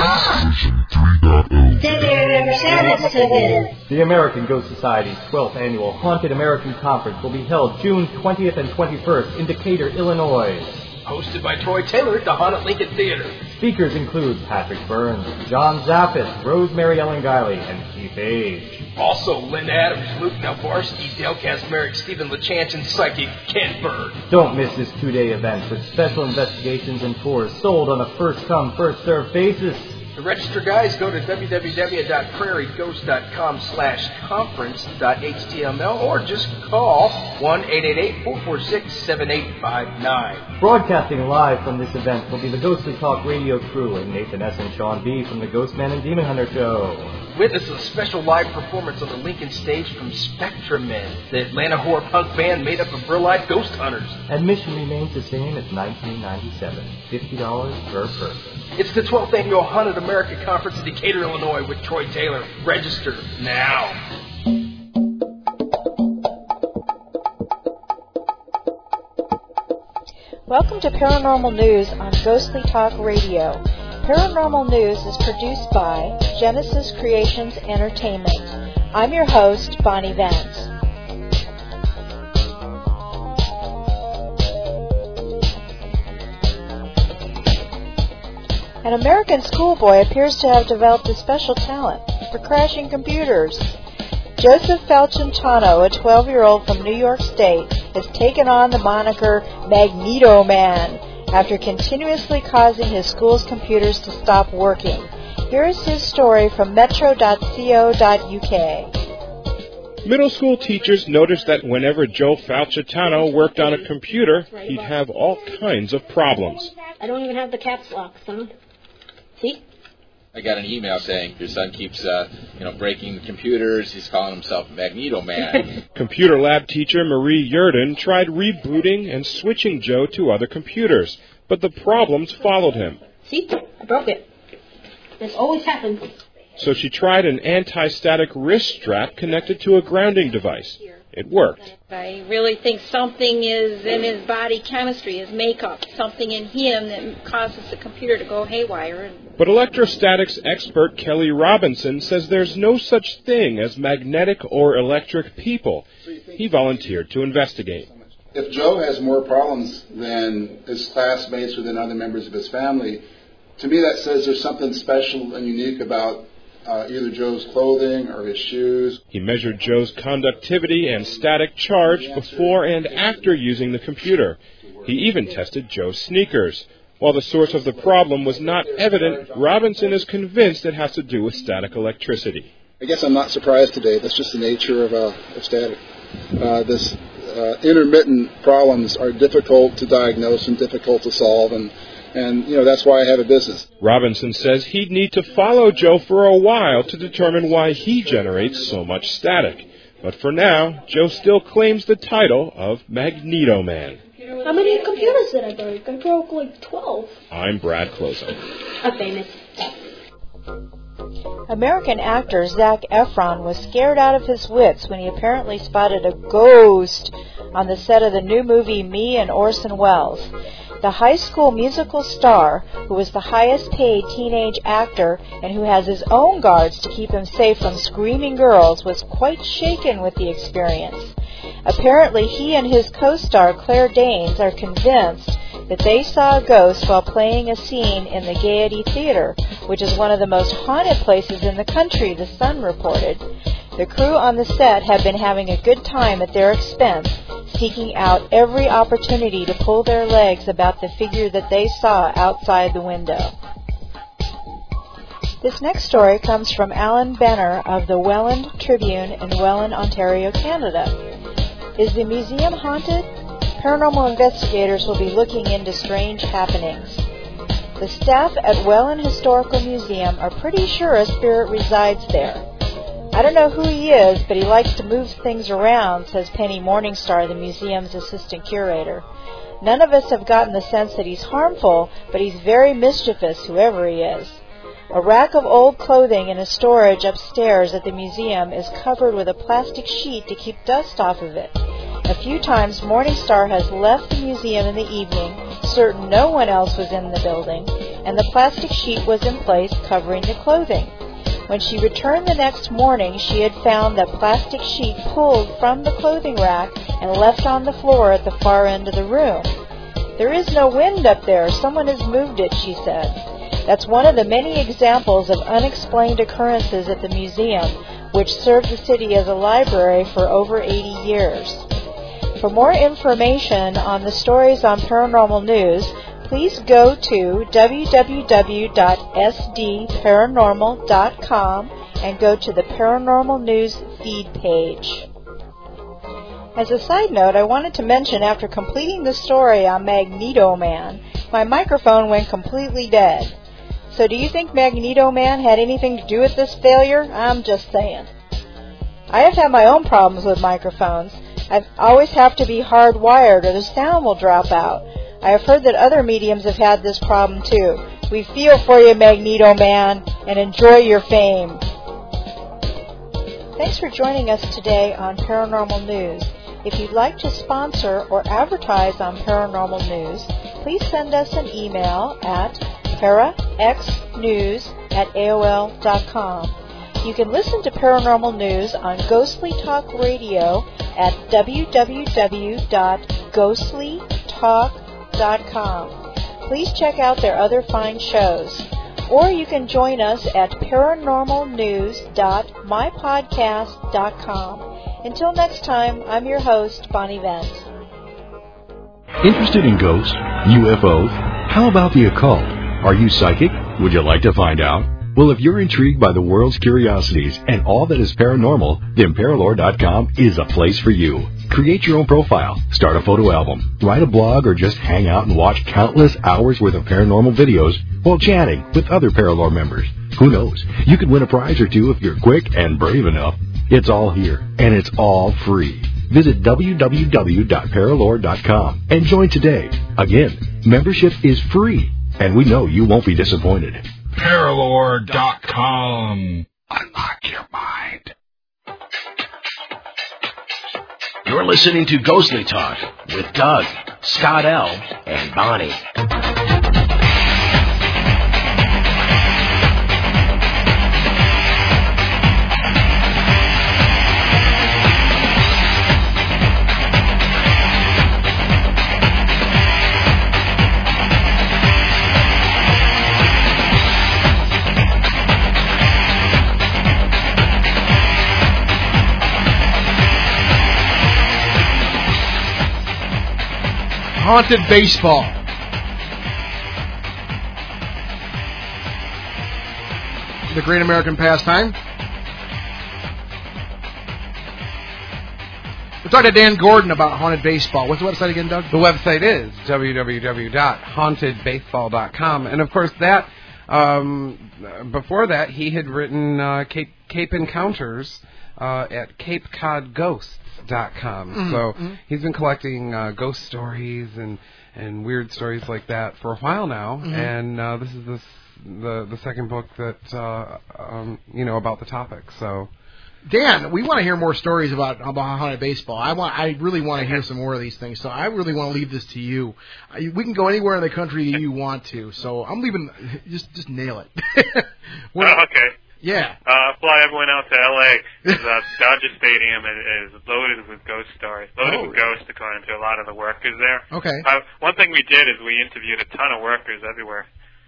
Speaker 7: Did you never send us to this?
Speaker 8: The American Ghost Society's twelfth annual Haunted American Conference will be held June twentieth and twenty-first in Decatur, Illinois.
Speaker 2: Hosted by Troy Taylor at the Haunted Lincoln Theater.
Speaker 8: Speakers include Patrick Burns, John Zappis, Rosemary Ellen Guiley, and Keith Age.
Speaker 2: Also, Lynn Adams, Luke Nalvarsky, Dale Kasmerick, Stephen LeChance, and psychic Ken Bird.
Speaker 8: Don't miss this two-day event with special investigations and tours sold on a first-come, first-served basis.
Speaker 2: To register, guys, go to w w w dot prairie ghost dot com slash conference dot h t m l or just call one eight eight eight, four four six, seven eight five nine.
Speaker 8: Broadcasting live from this event will be the Ghostly Talk radio crew and Nathan S. and Sean B. from the Ghostman and Demon Hunter show.
Speaker 2: Witness a special live performance on the Lincoln stage from Spectrum Men, the Atlanta horror punk band made up of real-life ghost hunters.
Speaker 8: Admission remains the same as nineteen ninety-seven, fifty dollars per person.
Speaker 2: It's the twelfth Annual Haunted America Conference in Decatur, Illinois with Troy Taylor. Register now.
Speaker 9: Welcome to Paranormal News on Ghostly Talk Radio. Paranormal News is produced by Genesis Creations Entertainment. I'm your host, Bonnie Vance. An American schoolboy appears to have developed a special talent for crashing computers. Joseph Falcentano, a twelve-year-old from New York State, has taken on the moniker Magneto Man after continuously causing his school's computers to stop working. Here is his story from metro dot co dot u k.
Speaker 10: Middle school teachers noticed that whenever Joe Falcitano worked on a computer, he'd have all kinds of problems.
Speaker 11: I don't even have the caps lock, son. See?
Speaker 12: I got an email saying your son keeps, uh, you know, breaking computers. He's calling himself Magneto Man.
Speaker 10: Computer lab teacher Marie Yurden tried rebooting and switching Joe to other computers, but the problems followed him.
Speaker 11: See? I broke it. This always happens.
Speaker 10: So she tried an anti-static wrist strap connected to a grounding device. It worked.
Speaker 13: I really think something is in his body chemistry, his makeup, something in him that causes the computer to go haywire.
Speaker 10: But electrostatics expert Kelly Robinson says there's no such thing as magnetic or electric people. He volunteered to investigate.
Speaker 14: If Joe has more problems than his classmates or than other members of his family, to me that says there's something special and unique about Uh, either Joe's clothing or his shoes.
Speaker 10: He measured Joe's conductivity and static charge before and after using the computer. He even tested Joe's sneakers. While the source of the problem was not evident, Robinson is convinced it has to do with static electricity.
Speaker 14: I guess I'm not surprised today. That's just the nature of, uh, of static. Uh, this uh, intermittent problems are difficult to diagnose and difficult to solve, and And, you know, that's why I have a business.
Speaker 10: Robinson says he'd need to follow Joe for a while to determine why he generates so much static. But for now, Joe still claims the title of Magneto Man.
Speaker 11: How many computers did I break? I broke like twelve.
Speaker 10: I'm Brad Clozo.
Speaker 11: A famous.
Speaker 9: American actor Zac Efron was scared out of his wits when he apparently spotted a ghost on the set of the new movie Me and Orson Welles. The high school musical star, who was the highest paid teenage actor and who has his own guards to keep him safe from screaming girls, was quite shaken with the experience. Apparently, he and his co-star Claire Danes are convinced that they saw a ghost while playing a scene in the Gaiety Theater, which is one of the most haunted places in the country, The Sun reported. The crew on the set had been having a good time at their expense, seeking out every opportunity to pull their legs about the figure that they saw outside the window. This next story comes from Alan Benner of the Welland Tribune in Welland, Ontario, Canada. Is the museum haunted? Paranormal investigators will be looking into strange happenings. The staff at Welland Historical Museum are pretty sure a spirit resides there. I don't know who he is, but he likes to move things around, says Penny Morningstar, the museum's assistant curator. None of us have gotten the sense that he's harmful, but he's very mischievous, whoever he is. A rack of old clothing in a storage upstairs at the museum is covered with a plastic sheet to keep dust off of it. A few times Morningstar has left the museum in the evening, certain no one else was in the building, and the plastic sheet was in place covering the clothing. When she returned the next morning, she had found that plastic sheet pulled from the clothing rack and left on the floor at the far end of the room. There is no wind up there. Someone has moved it, she said. That's one of the many examples of unexplained occurrences at the museum, which served the city as a library for over eighty years. For more information on the stories on Paranormal News, please go to w w w dot s d paranormal dot com and go to the Paranormal News feed page. As a side note, I wanted to mention after completing the story on Magneto Man, my microphone went completely dead. So do you think Magneto Man had anything to do with this failure? I'm just saying. I have had my own problems with microphones. I always have to be hardwired or the sound will drop out. I have heard that other mediums have had this problem too. We feel for you, Magneto Man, and enjoy your fame. Thanks for joining us today on Paranormal News. If you'd like to sponsor or advertise on Paranormal News, please send us an email at paraxnews at A O L dot com. You can listen to Paranormal News on Ghostly Talk Radio at w w w dot ghostly talk dot com. Please check out their other fine shows. Or you can join us at paranormal news dot my podcast dot com. Until next time, I'm your host, Bonnie Vent.
Speaker 15: Interested in ghosts, U F Os? How about the occult? Are you psychic? Would you like to find out? Well, if you're intrigued by the world's curiosities and all that is paranormal, then Paralore dot com is a place for you. Create your own profile, start a photo album, write a blog, or just hang out and watch countless hours worth of paranormal videos while chatting with other Paralore members. Who knows? You could win a prize or two if you're quick and brave enough. It's all here, and it's all free. Visit w w w dot paralore dot com and join today. Again, membership is free, and we know you won't be disappointed.
Speaker 1: Paralore dot com. Unlock your mind.
Speaker 16: You're listening to Ghostly Talk with Doug, Scott L., and Bonnie.
Speaker 5: Haunted baseball. The great American pastime. We're talking to Dan Gordon about haunted baseball. What's the website again, Doug?
Speaker 3: The website is w w w dot haunted baseball dot com. And, of course, that um, before that, he had written uh, Cape, Cape Encounters uh, at cape cod ghosts dot com. Mm-hmm. So mm-hmm. he's been collecting uh, ghost stories and, and weird stories like that for a while now. Mm-hmm. And uh, this is this, the the second book that uh, um, you know about the topic. So,
Speaker 5: Dan, we want to hear more stories about about haunted baseball. I want, I really want to hear some more of these things. So I really want to leave this to you. We can go anywhere in the country you want to. So I'm leaving. Just just nail it.
Speaker 4: Oh, okay.
Speaker 5: Yeah.
Speaker 4: Uh, fly everyone out to L A because uh, Dodger Stadium is, is loaded with ghost stories, loaded
Speaker 5: oh,
Speaker 4: with ghosts, according to a lot of the workers there.
Speaker 5: Okay.
Speaker 4: Uh, one thing we did is we interviewed a ton of workers everywhere,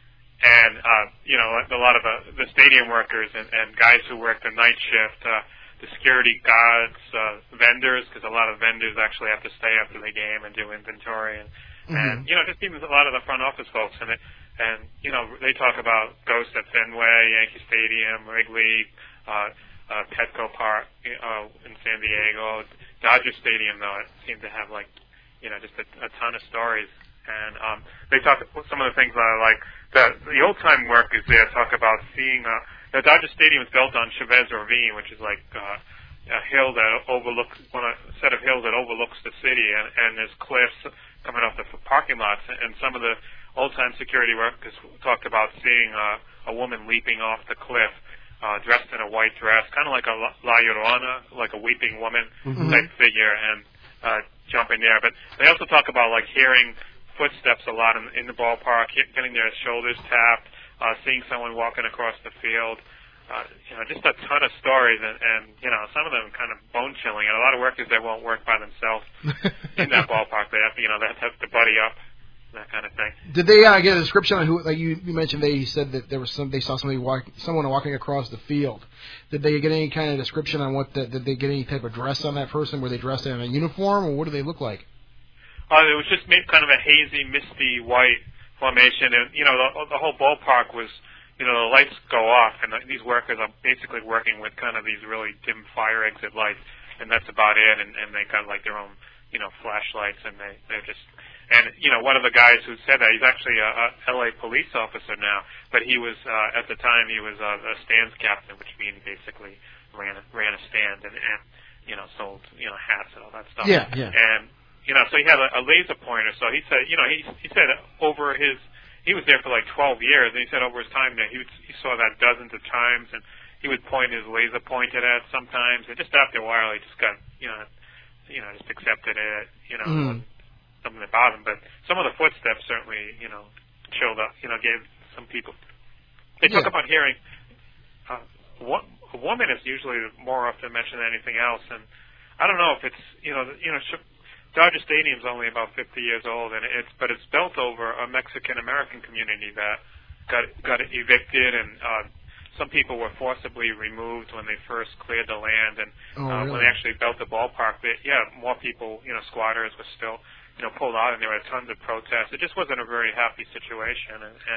Speaker 4: and uh, you know, a lot of the, the stadium workers and, and guys who work the night shift, uh, the security guards, uh, vendors, because a lot of vendors actually have to stay after the game and do inventory, and, mm-hmm. and you know, just even a lot of the front office folks and it. And, you know, they talk about ghosts at Fenway, Yankee Stadium, Wrigley, uh, uh, Petco Park uh, in San Diego. Dodger Stadium, though, it seemed to have, like, you know, just a, a ton of stories. And um, they talk, some of the things I like, the, the old-time workers there talk about seeing, uh, the Dodger Stadium is built on Chavez Ravine, which is like uh, a hill that overlooks, one a set of hills that overlooks the city, and, and there's cliffs coming off the parking lots, and some of the old-time security workers talked about seeing uh, a woman leaping off the cliff, uh, dressed in a white dress, kind of like a La Llorona, like a weeping woman mm-hmm. type figure, and uh, jumping there. But they also talk about like hearing footsteps a lot in, in the ballpark, getting their shoulders tapped, uh, seeing someone walking across the field. Uh, you know, just a ton of stories, and, and you know, some of them kind of bone-chilling. And a lot of workers that won't work by themselves in that ballpark. They have to, you know, they have to buddy up. That kind of thing.
Speaker 5: Did they uh, get a description on who? Like you, you mentioned, they said that there was some. They saw somebody walk, someone walking across the field. Did they get any kind of description on what? The, did they get any type of dress on that person? Were they dressed in a uniform, or what do they look like?
Speaker 4: Uh, it was just made kind of a hazy, misty white formation, and you know, the, the whole ballpark was. You know, the lights go off, and these workers are basically working with kind of these really dim fire exit lights, and that's about it. And, and they got like their own, you know, flashlights, and they they're just. And, you know, one of the guys who said that, he's actually a, a L A police officer now, but he was, uh, at the time, he was uh, a stands captain, which means basically ran a, ran a stand and, and, you know, sold, you know, hats and all that stuff.
Speaker 5: Yeah, yeah.
Speaker 4: And, you know, so he had a, a laser pointer, so he said, you know, he, he said over his, he was there for like twelve years, and he said over his time there, he, would, he saw that dozens of times, and he would point his laser pointer at sometimes, and just after a while, he just got, you know, you know, just accepted it, you know, mm. something that bothered him, but some of the footsteps certainly, you know, chilled up, you know, gave some people. They talk yeah. about hearing. Uh, one, a woman is usually more often mentioned than anything else, and I don't know if it's, you know, you know, Dodger Stadium's only about fifty years old, and it's but it's built over a Mexican American community that got got evicted, and uh, some people were forcibly removed when they first cleared the land, and
Speaker 5: oh,
Speaker 4: uh,
Speaker 5: really?
Speaker 4: when they actually built the ballpark, they, yeah, more people, you know, squatters were still. You know, pulled out, and there were tons of protests. It just wasn't a very happy situation, and, and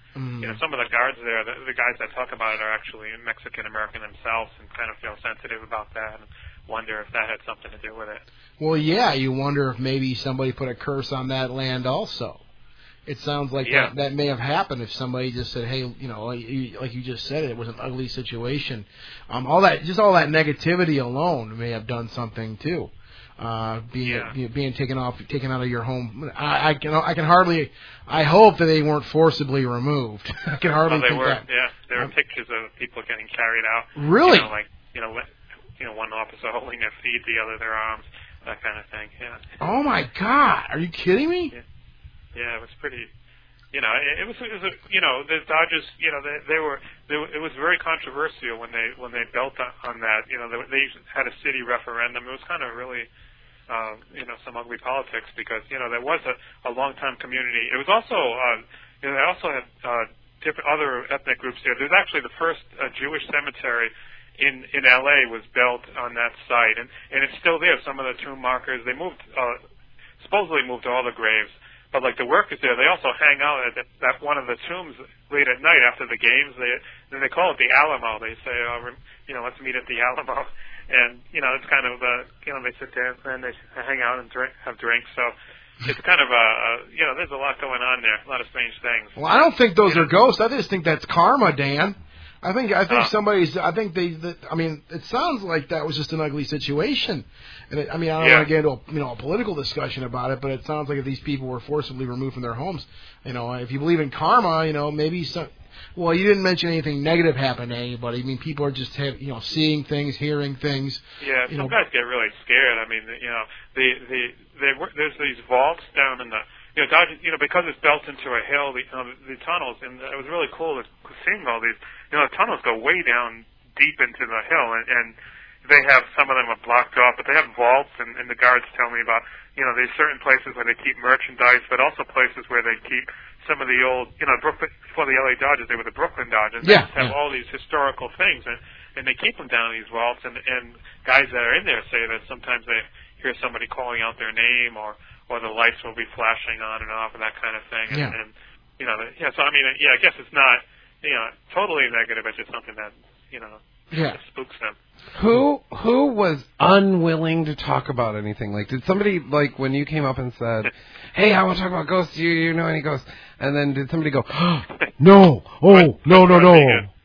Speaker 5: Mm.
Speaker 4: You know, some of the guards there, the, the guys that talk about it are actually Mexican American themselves, and kind of feel sensitive about that, and wonder if that had something to do with it.
Speaker 5: Well, yeah, you wonder if maybe somebody put a curse on that land also. It sounds like
Speaker 4: yeah.
Speaker 5: that, that may have happened if somebody just said, hey, you know, like you, like you just said, it was an ugly situation. Um, all that, just all that negativity alone may have done something too. Uh, being
Speaker 4: yeah.
Speaker 5: being taken off, taken out of your home. I, I can I can hardly. I hope that they weren't forcibly removed. I can hardly
Speaker 4: well, they
Speaker 5: think
Speaker 4: were,
Speaker 5: that.
Speaker 4: Yeah, there were um, pictures of people getting carried out.
Speaker 5: Really?
Speaker 4: You know, like you know, you know, one officer holding their feet, the other their arms, that kind of thing. Yeah.
Speaker 5: Oh my God! Are you kidding me?
Speaker 4: Yeah, yeah it was pretty. You know, it, it was, it was a, you know, the Dodgers, you know, they, they were, they, it was very controversial when they, when they built on that. You know, they, they had a city referendum. It was kind of really, uh, you know, some ugly politics because, you know, there was a, a long-time community. It was also, uh, you know, they also had uh, different other ethnic groups there. There's actually the first uh, Jewish cemetery in, in L A was built on that site, and, and it's still there. Some of the tomb markers, they moved, uh, supposedly moved all the graves. But like the workers there, they also hang out at, the, at one of the tombs late at night after the games. They then they call it the Alamo. They say, oh, you know, let's meet at the Alamo, and you know, it's kind of uh, you know, they sit there and they hang out and drink, have drinks. So it's kind of a, a you know, there's a lot going on there, a lot of strange things.
Speaker 5: Well, I don't think those
Speaker 4: you
Speaker 5: are know? ghosts. I just think that's karma, Dan. I think I think
Speaker 4: oh.
Speaker 5: somebody's. I think they. The, I mean, it sounds like that was just an ugly situation. And it, I mean, I don't
Speaker 4: yeah.
Speaker 5: want to get into a, you know a political discussion about it, but it sounds like if these people were forcibly removed from their homes, you know, if you believe in karma, you know, maybe some. Well, you didn't mention anything negative happened to anybody. I mean, people are just have, you know seeing things, hearing things.
Speaker 4: Yeah,
Speaker 5: you
Speaker 4: some
Speaker 5: know.
Speaker 4: guys get really scared. I mean, you know, the the they, there's these vaults down in the. You know, Dodgers, you know, because it's built into a hill, the, you know, the, the tunnels, and it was really cool to seeing all these. You know, the tunnels go way down deep into the hill, and, and they have some of them are blocked off, but they have vaults, and, and the guards tell me about. You know, there's certain places where they keep merchandise, but also places where they keep some of the old. You know, Brooklyn before the L A Dodgers, they were the Brooklyn Dodgers.
Speaker 5: Yeah,
Speaker 4: they have
Speaker 5: yeah.
Speaker 4: all these historical things, and and they keep them down in these vaults, and and guys that are in there say that sometimes they hear somebody calling out their name or. Or the lights will be flashing on and off and that kind of thing. And,
Speaker 5: yeah.
Speaker 4: and you know, the, yeah. So I mean, yeah. I guess it's not, you know, totally negative. It's just something that, you know,
Speaker 5: yeah.
Speaker 4: spooks them.
Speaker 3: Who who was unwilling to talk about anything? Like, did somebody like when you came up and said, "Hey, I want to talk about ghosts. You you know any ghosts?" And then did somebody go, oh, "No, oh, no, no, no."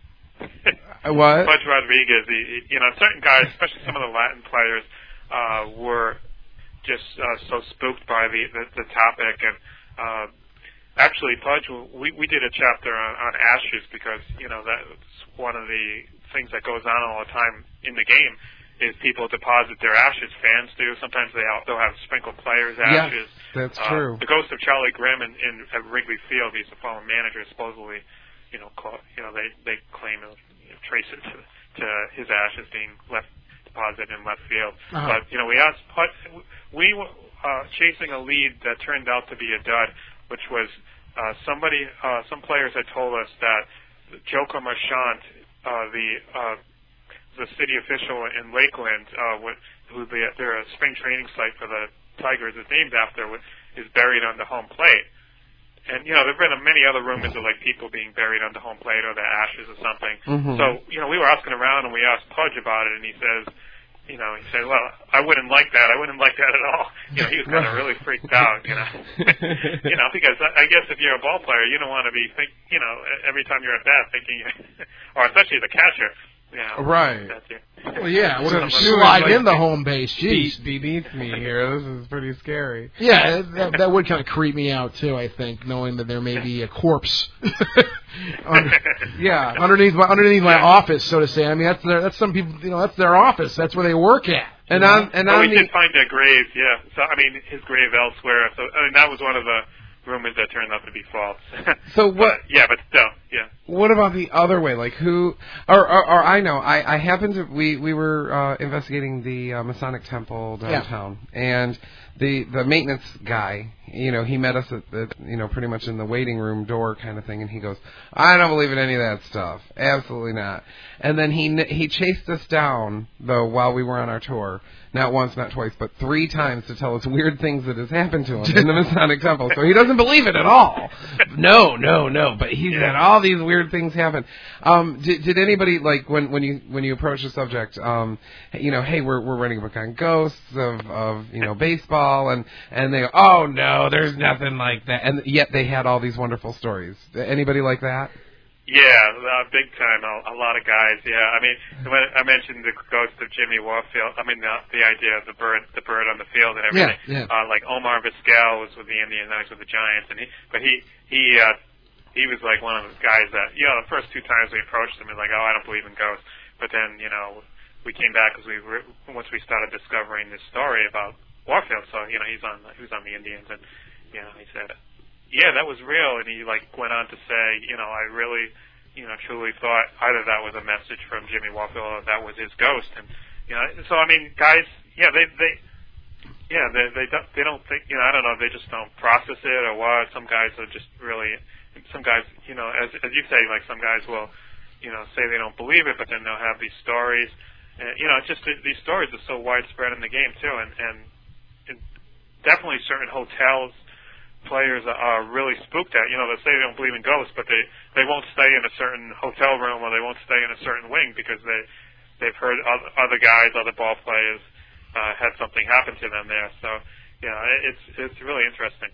Speaker 3: What?
Speaker 4: Pudge Rodriguez. He, you know, certain guys, especially some of the Latin players, uh, were. just uh, so spooked by the, the, the topic. And uh, actually, Pudge, we, we did a chapter on, on ashes because, you know, that's one of the things that goes on all the time in the game is people deposit their ashes. Fans do. Sometimes they, they'll have sprinkled players' ashes.
Speaker 3: Yes, that's
Speaker 4: uh,
Speaker 3: true.
Speaker 4: The ghost of Charlie Grimm in, in at Wrigley Field, he's the former manager, supposedly, you know, call, you know they, they claim to you know, trace it to, to his ashes being left deposited in left field.
Speaker 5: Uh-huh.
Speaker 4: But, you know, we asked Pudge, we were uh, chasing a lead that turned out to be a dud, which was uh, somebody, uh, some players had told us that Joker Marchant, uh, the uh, the city official in Lakeland, uh, what, who the, they're a spring training site for the Tigers is named after, is buried on the home plate. And, you know, there have been many other rumors of, like, people being buried on the home plate or their ashes or something.
Speaker 3: Mm-hmm.
Speaker 4: So, you know, we were asking around and we asked Pudge about it, and he says, you know, he said, well, I wouldn't like that. I wouldn't like that at all. You know, he was kind of really freaked out, you know. you know, because I guess if you're a ball player, you don't want to be, think, you know, every time you're at bat thinking, or especially the catcher, you know.
Speaker 3: Right.
Speaker 4: That's it.
Speaker 5: Well, yeah,
Speaker 3: So
Speaker 5: well, slide
Speaker 3: like,
Speaker 5: in the home base. Jeez.
Speaker 3: Be beneath me here. This is pretty scary.
Speaker 5: Yeah, that, that would kind of creep me out, too, I think, knowing that there may be a corpse under,
Speaker 3: yeah.
Speaker 5: underneath my underneath my office, so to say. I mean, that's their, that's some people, you know, that's their office. That's where they work at.
Speaker 3: And
Speaker 5: know?
Speaker 3: on and
Speaker 4: oh,
Speaker 3: on
Speaker 4: we
Speaker 3: the,
Speaker 4: did find their grave, yeah. So, I mean, his grave elsewhere. So, I mean, that was one of the rumors that turned out to be false.
Speaker 3: So what?
Speaker 4: But, yeah, but still, yeah.
Speaker 3: What about the other way? Like who? Or, or, or I know. I, I happened to. We we were uh, investigating the uh, Masonic Temple downtown, yeah. and the the maintenance guy, you know, he met us at the, you know, pretty much in the waiting room door kind of thing, and he goes, I don't believe in any of that stuff. Absolutely not. And then he he chased us down, though, while we were on our tour, not once, not twice, but three times to tell us weird things that has happened to him in the Masonic Temple. So he doesn't believe it at all. No, no, no. But he said all these weird things happen. Um, did, did anybody, like, when, when you when you approach the subject, um, you know, hey, we're we're writing a book on ghosts of, of you know, baseball, and, and they go, oh, no, there's nothing like that. And yet they had all these wonderful stories. Anybody like that?
Speaker 4: Yeah, uh, big time. A, a lot of guys. Yeah, I mean, when I mentioned the ghost of Jimmy Warfield, I mean the, the idea of the bird, the bird on the field and everything.
Speaker 3: Yeah, yeah.
Speaker 4: Uh, like Omar Vizquel was with the Indians, I was with the Giants, and he, but he he uh, he was like one of the guys that, you know, the first two times we approached him, he was like, oh, I don't believe in ghosts. But then, you know, we came back because we were, once we started discovering this story about Warfield. So, you know, he's on he was on the Indians, and you know, he said, yeah, that was real. And he like went on to say, you know, I really, you know, truly thought either that was a message from Jimmy Warfield or that was his ghost. And you know, so I mean, guys, yeah, they they. Yeah, they they don't they don't think, you know, I don't know, they just don't process it or what. Some guys are just really, some guys, you know, as as you say, like some guys will, you know, say they don't believe it, but then they'll have these stories, and you know, it's just these stories are so widespread in the game too, and and, and definitely certain hotels players are really spooked at. You know, they say they don't believe in ghosts, but they they won't stay in a certain hotel room or they won't stay in a certain wing because they they've heard other, other guys, other ball players. Uh, had something happen to them there, so yeah, it's it's really interesting.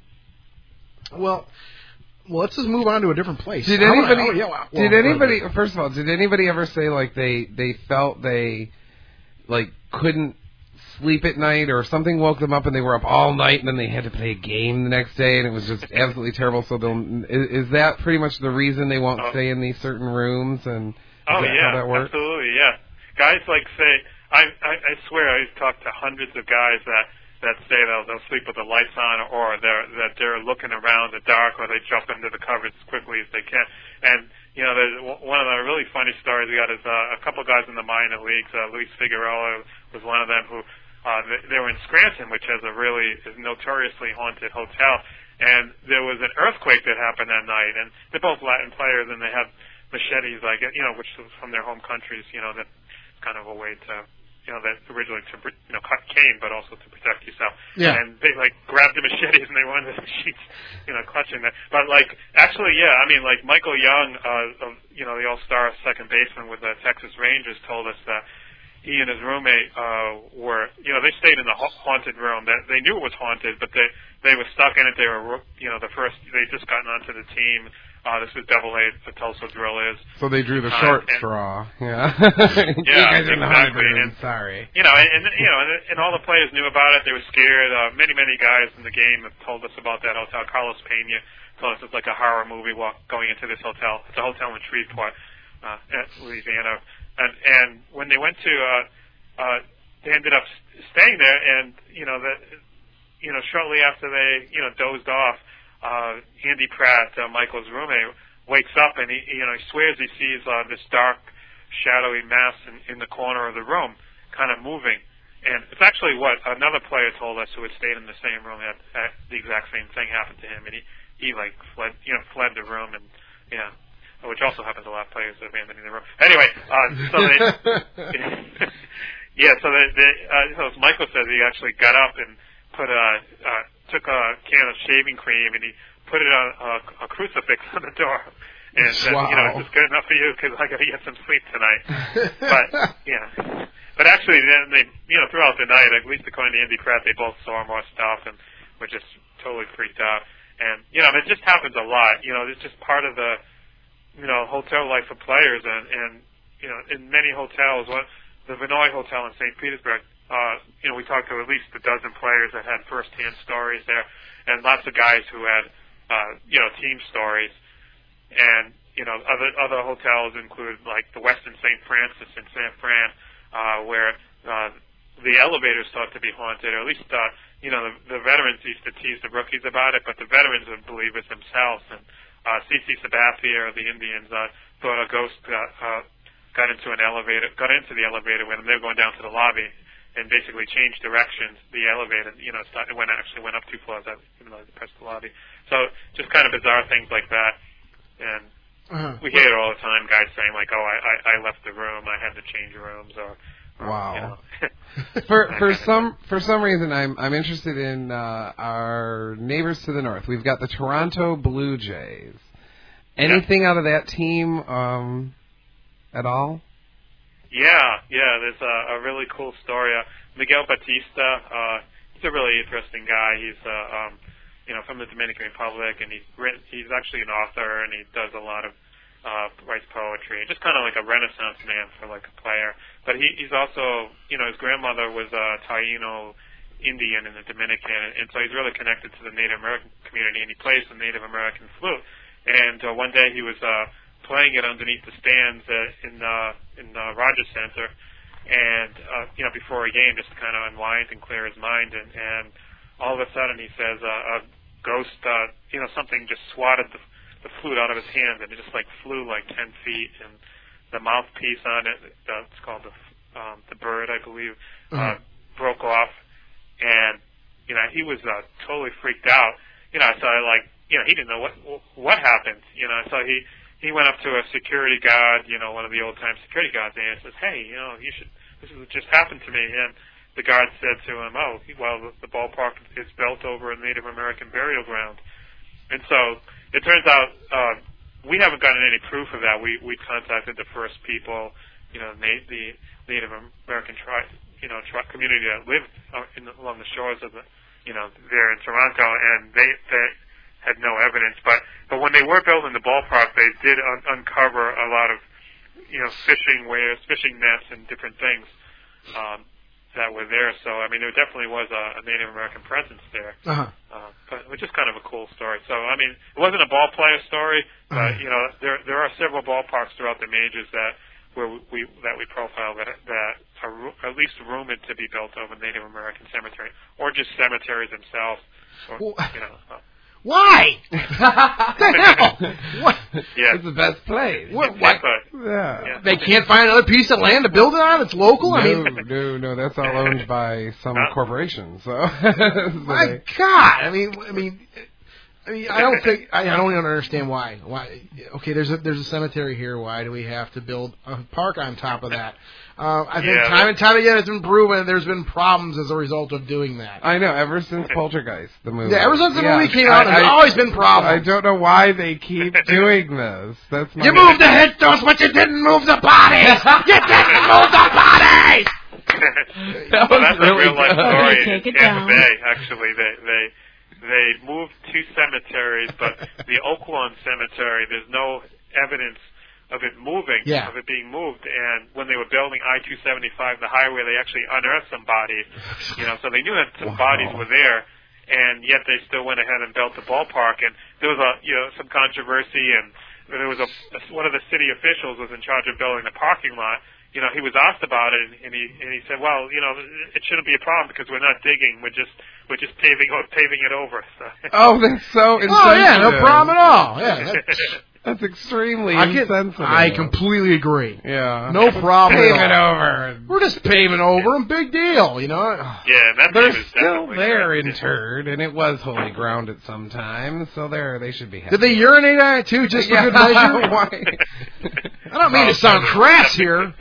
Speaker 5: Well, well, let's just move on to a different place.
Speaker 3: Did anybody?
Speaker 5: Wanna, oh, yeah, well,
Speaker 3: did
Speaker 5: well,
Speaker 3: anybody? First of all, did anybody ever say like they they felt they like couldn't sleep at night or something woke them up and they were up all night and then they had to play a game the next day and it was just absolutely terrible? So they'll is, is that pretty much the reason they won't oh. stay in these certain rooms? And
Speaker 4: oh
Speaker 3: that
Speaker 4: yeah,
Speaker 3: how that works?
Speaker 4: Absolutely, yeah. Guys like say. I, I I swear I've talked to hundreds of guys that that say they'll they'll sleep with the lights on, or they're that they're looking around in the dark, or they jump into the covers as quickly as they can. And you know, there's one of the really funny stories we got is uh, a couple guys in the minor leagues. Uh, Luis Figueroa was one of them who uh, they, they were in Scranton, which has a really is notoriously haunted hotel. And there was an earthquake that happened that night, and they're both Latin players, and they had machetes, like you know, which was from their home countries. You know, that's kind of a way to. You know, that originally to, you know, cut cane, but also to protect yourself.
Speaker 5: Yeah.
Speaker 4: And they, like, grabbed the machetes and they went into the sheets, you know, clutching that. But, like, actually, yeah, I mean, like, Michael Young, uh, of, you know, the all-star second baseman with the Texas Rangers told us that he and his roommate, uh, were, you know, they stayed in the ha- haunted room. That they knew it was haunted, but they, they were stuck in it. They were, you know, the first, they just gotten onto the team. Uh, this is Devil A, the Tulsa Drill is.
Speaker 3: So they drew the
Speaker 4: uh,
Speaker 3: short
Speaker 4: and,
Speaker 3: straw. Yeah.
Speaker 4: yeah,
Speaker 3: you guys are in the
Speaker 4: exactly.
Speaker 3: room.
Speaker 4: And,
Speaker 3: sorry.
Speaker 4: You know, and, and you know, and, and all the players knew about it. They were scared. Uh, many, many guys in the game have told us about that hotel. Carlos Pena told us it's like a horror movie walk going into this hotel. It's a hotel in Shreveport, uh, at Louisiana. And and when they went to, uh, uh, they ended up staying there. And you know that, you know, shortly after they, you know, dozed off. Uh, Andy Pratt, uh, Michael's roommate, wakes up and he, you know, he swears he sees uh, this dark, shadowy mass in, in the corner of the room, kind of moving. And it's actually what another player told us who had stayed in the same room that, that the exact same thing happened to him, and he, he like fled, you know, fled the room, and yeah, which also happens to a lot of players abandoning the room. Anyway, uh, so they, yeah, so they, they uh, so as Michael says, he actually got up and put a. Uh, took a can of shaving cream and he put it on a, a crucifix on the door and said,
Speaker 3: wow.
Speaker 4: you know, is this good enough for you? Because I got to get some sleep tonight. But, yeah. But actually, then they, you know, throughout the night, at least according to Andy Pratt, they both saw more stuff and were just totally freaked out. And, you know, it just happens a lot. You know, it's just part of the, you know, hotel life for players. And, and you know, in many hotels, what, the Vinoy Hotel in Saint Petersburg, Uh, you know, we talked to at least a dozen players that had first-hand stories there, and lots of guys who had, uh, you know, team stories. And, you know, other other hotels include, like, the Westin Saint Francis in San Fran, uh, where uh, the elevators thought to be haunted, or at least, uh, you know, the, the veterans used to tease the rookies about it, but the veterans would believe it themselves. And uh, C C Sabathia of the Indians uh, thought a ghost got, uh, got into an elevator, got into the elevator when they were going down to the lobby. and basically changed directions. The elevator, you know, started, went actually went up two floors, even though I pressed the lobby. So just kind of bizarre things like that, and
Speaker 5: uh-huh.
Speaker 4: we hear it all the time. Guys saying like, "Oh, I, I, I left the room. I had to change rooms," or, or
Speaker 3: wow.
Speaker 4: You know,
Speaker 3: for for some for some reason, I'm I'm interested in uh, our neighbors to the north. We've got the Toronto Blue Jays. Anything yeah. out of that team um, at all?
Speaker 4: Yeah, yeah. There's a, a really cool story. Uh, Miguel Batista. Uh, he's a really interesting guy. He's uh, um, you know from the Dominican Republic, and he's written, he's actually an author, and he does a lot of uh, writes poetry. Just kind of like a Renaissance man for like a player. But he, he's also, you know, his grandmother was a Taino Indian in the Dominican, and so he's really connected to the Native American community, and he plays the Native American flute. And uh, one day he was uh, playing it underneath the stands uh, in uh, in uh, Rogers Center, and uh, you know before a game, just to kind of unwind and clear his mind. And, and all of a sudden, he says uh, a ghost, uh, you know, something just swatted the, the flute out of his hand, and it just like flew like ten feet, and the mouthpiece on it, uh, it's called the um, the bird, I believe, uh, mm-hmm. broke off, and you know he was uh, totally freaked out. You know, so I like. You know, he didn't know what what happened. You know, so he he went up to a security guard, you know, one of the old time security guards, and he says, "Hey, you know, you should. This is what just happened to me." And the guard said to him, "Oh, well, the, the ballpark is built over a Native American burial ground." And so it turns out uh, we haven't gotten any proof of that. We we contacted the first people, you know, na- the Native American tribe, you know, tri- community that lived uh, in the, along the shores of the, you know, there in Toronto, and they they. had no evidence, but but when they were building the ballpark, they did un- uncover a lot of you know fishing wares, fishing nets, and different things um, that were there. So I mean, there definitely was a, a Native American presence there,
Speaker 5: uh-huh.
Speaker 4: uh, but which is kind of a cool story. So I mean, it wasn't a ball player story, but uh-huh. you know, there there are several ballparks throughout the majors that where we that we profile that that are ru- at least rumored to be built over Native American cemetery or just cemeteries themselves, or
Speaker 5: well,
Speaker 4: you know. Uh,
Speaker 5: Why? What the hell? What?
Speaker 4: Yeah.
Speaker 3: It's the best place.
Speaker 5: What? what?
Speaker 4: Yeah.
Speaker 3: Yeah.
Speaker 5: They can't find another piece of land to build it on? It's local?
Speaker 3: No,
Speaker 5: I mean,
Speaker 3: no, no. That's all owned by some
Speaker 4: no.
Speaker 3: corporation. So.
Speaker 5: My
Speaker 3: they...
Speaker 5: God! I mean, I mean, I mean, I don't think I, I don't even understand why. Why? Okay, there's a there's a cemetery here. Why do we have to build a park on top of that? Uh, I think
Speaker 4: yeah,
Speaker 5: time and time again it's been proven there's been problems as a result of doing that.
Speaker 3: I know, ever since Poltergeist, the movie.
Speaker 5: Yeah, ever since the
Speaker 3: yeah.
Speaker 5: movie came out,
Speaker 3: I,
Speaker 5: there's
Speaker 3: I,
Speaker 5: always been problems.
Speaker 3: I don't know why they keep doing this. That's my
Speaker 5: you moved the headstones, but you didn't move the bodies. You didn't move the bodies.
Speaker 3: that
Speaker 4: well,
Speaker 3: was
Speaker 4: that's
Speaker 3: really
Speaker 4: a real life
Speaker 3: good.
Speaker 4: story
Speaker 6: Take
Speaker 4: in
Speaker 6: it
Speaker 4: Tampa
Speaker 6: down.
Speaker 4: Bay. Actually, they they they moved two cemeteries, but the Oaklawn Cemetery, there's no evidence of it moving,
Speaker 5: yeah.
Speaker 4: of it being moved. And when they were building I two seventy-five, the highway, they actually unearthed some bodies. You know, so they knew that some
Speaker 3: wow.
Speaker 4: bodies were there, and yet they still went ahead and built the ballpark. And there was a you know some controversy, and there was a one of the city officials was in charge of building the parking lot. You know, he was asked about it, and he and he said, "Well, you know, it shouldn't be a problem because we're not digging; we're just we're just paving paving it over." So.
Speaker 3: Oh, that's so insensitive.
Speaker 5: Oh yeah, no problem at all. Yeah. That's,
Speaker 3: That's extremely
Speaker 5: I can,
Speaker 3: insensitive.
Speaker 5: I completely agree.
Speaker 3: Yeah.
Speaker 5: No problem.
Speaker 3: Pave
Speaker 5: at
Speaker 3: it
Speaker 5: all.
Speaker 3: over.
Speaker 5: We're just paving over them. Big deal, you know.
Speaker 4: Yeah, that
Speaker 3: They're
Speaker 4: is
Speaker 3: still
Speaker 4: definitely
Speaker 3: there
Speaker 4: right.
Speaker 3: interred, and it was holy ground at some time, so there they should be happy.
Speaker 5: Did they urinate on it too, just for
Speaker 3: yeah.
Speaker 5: good measure?
Speaker 3: Why?
Speaker 5: I don't mean to sound crass here.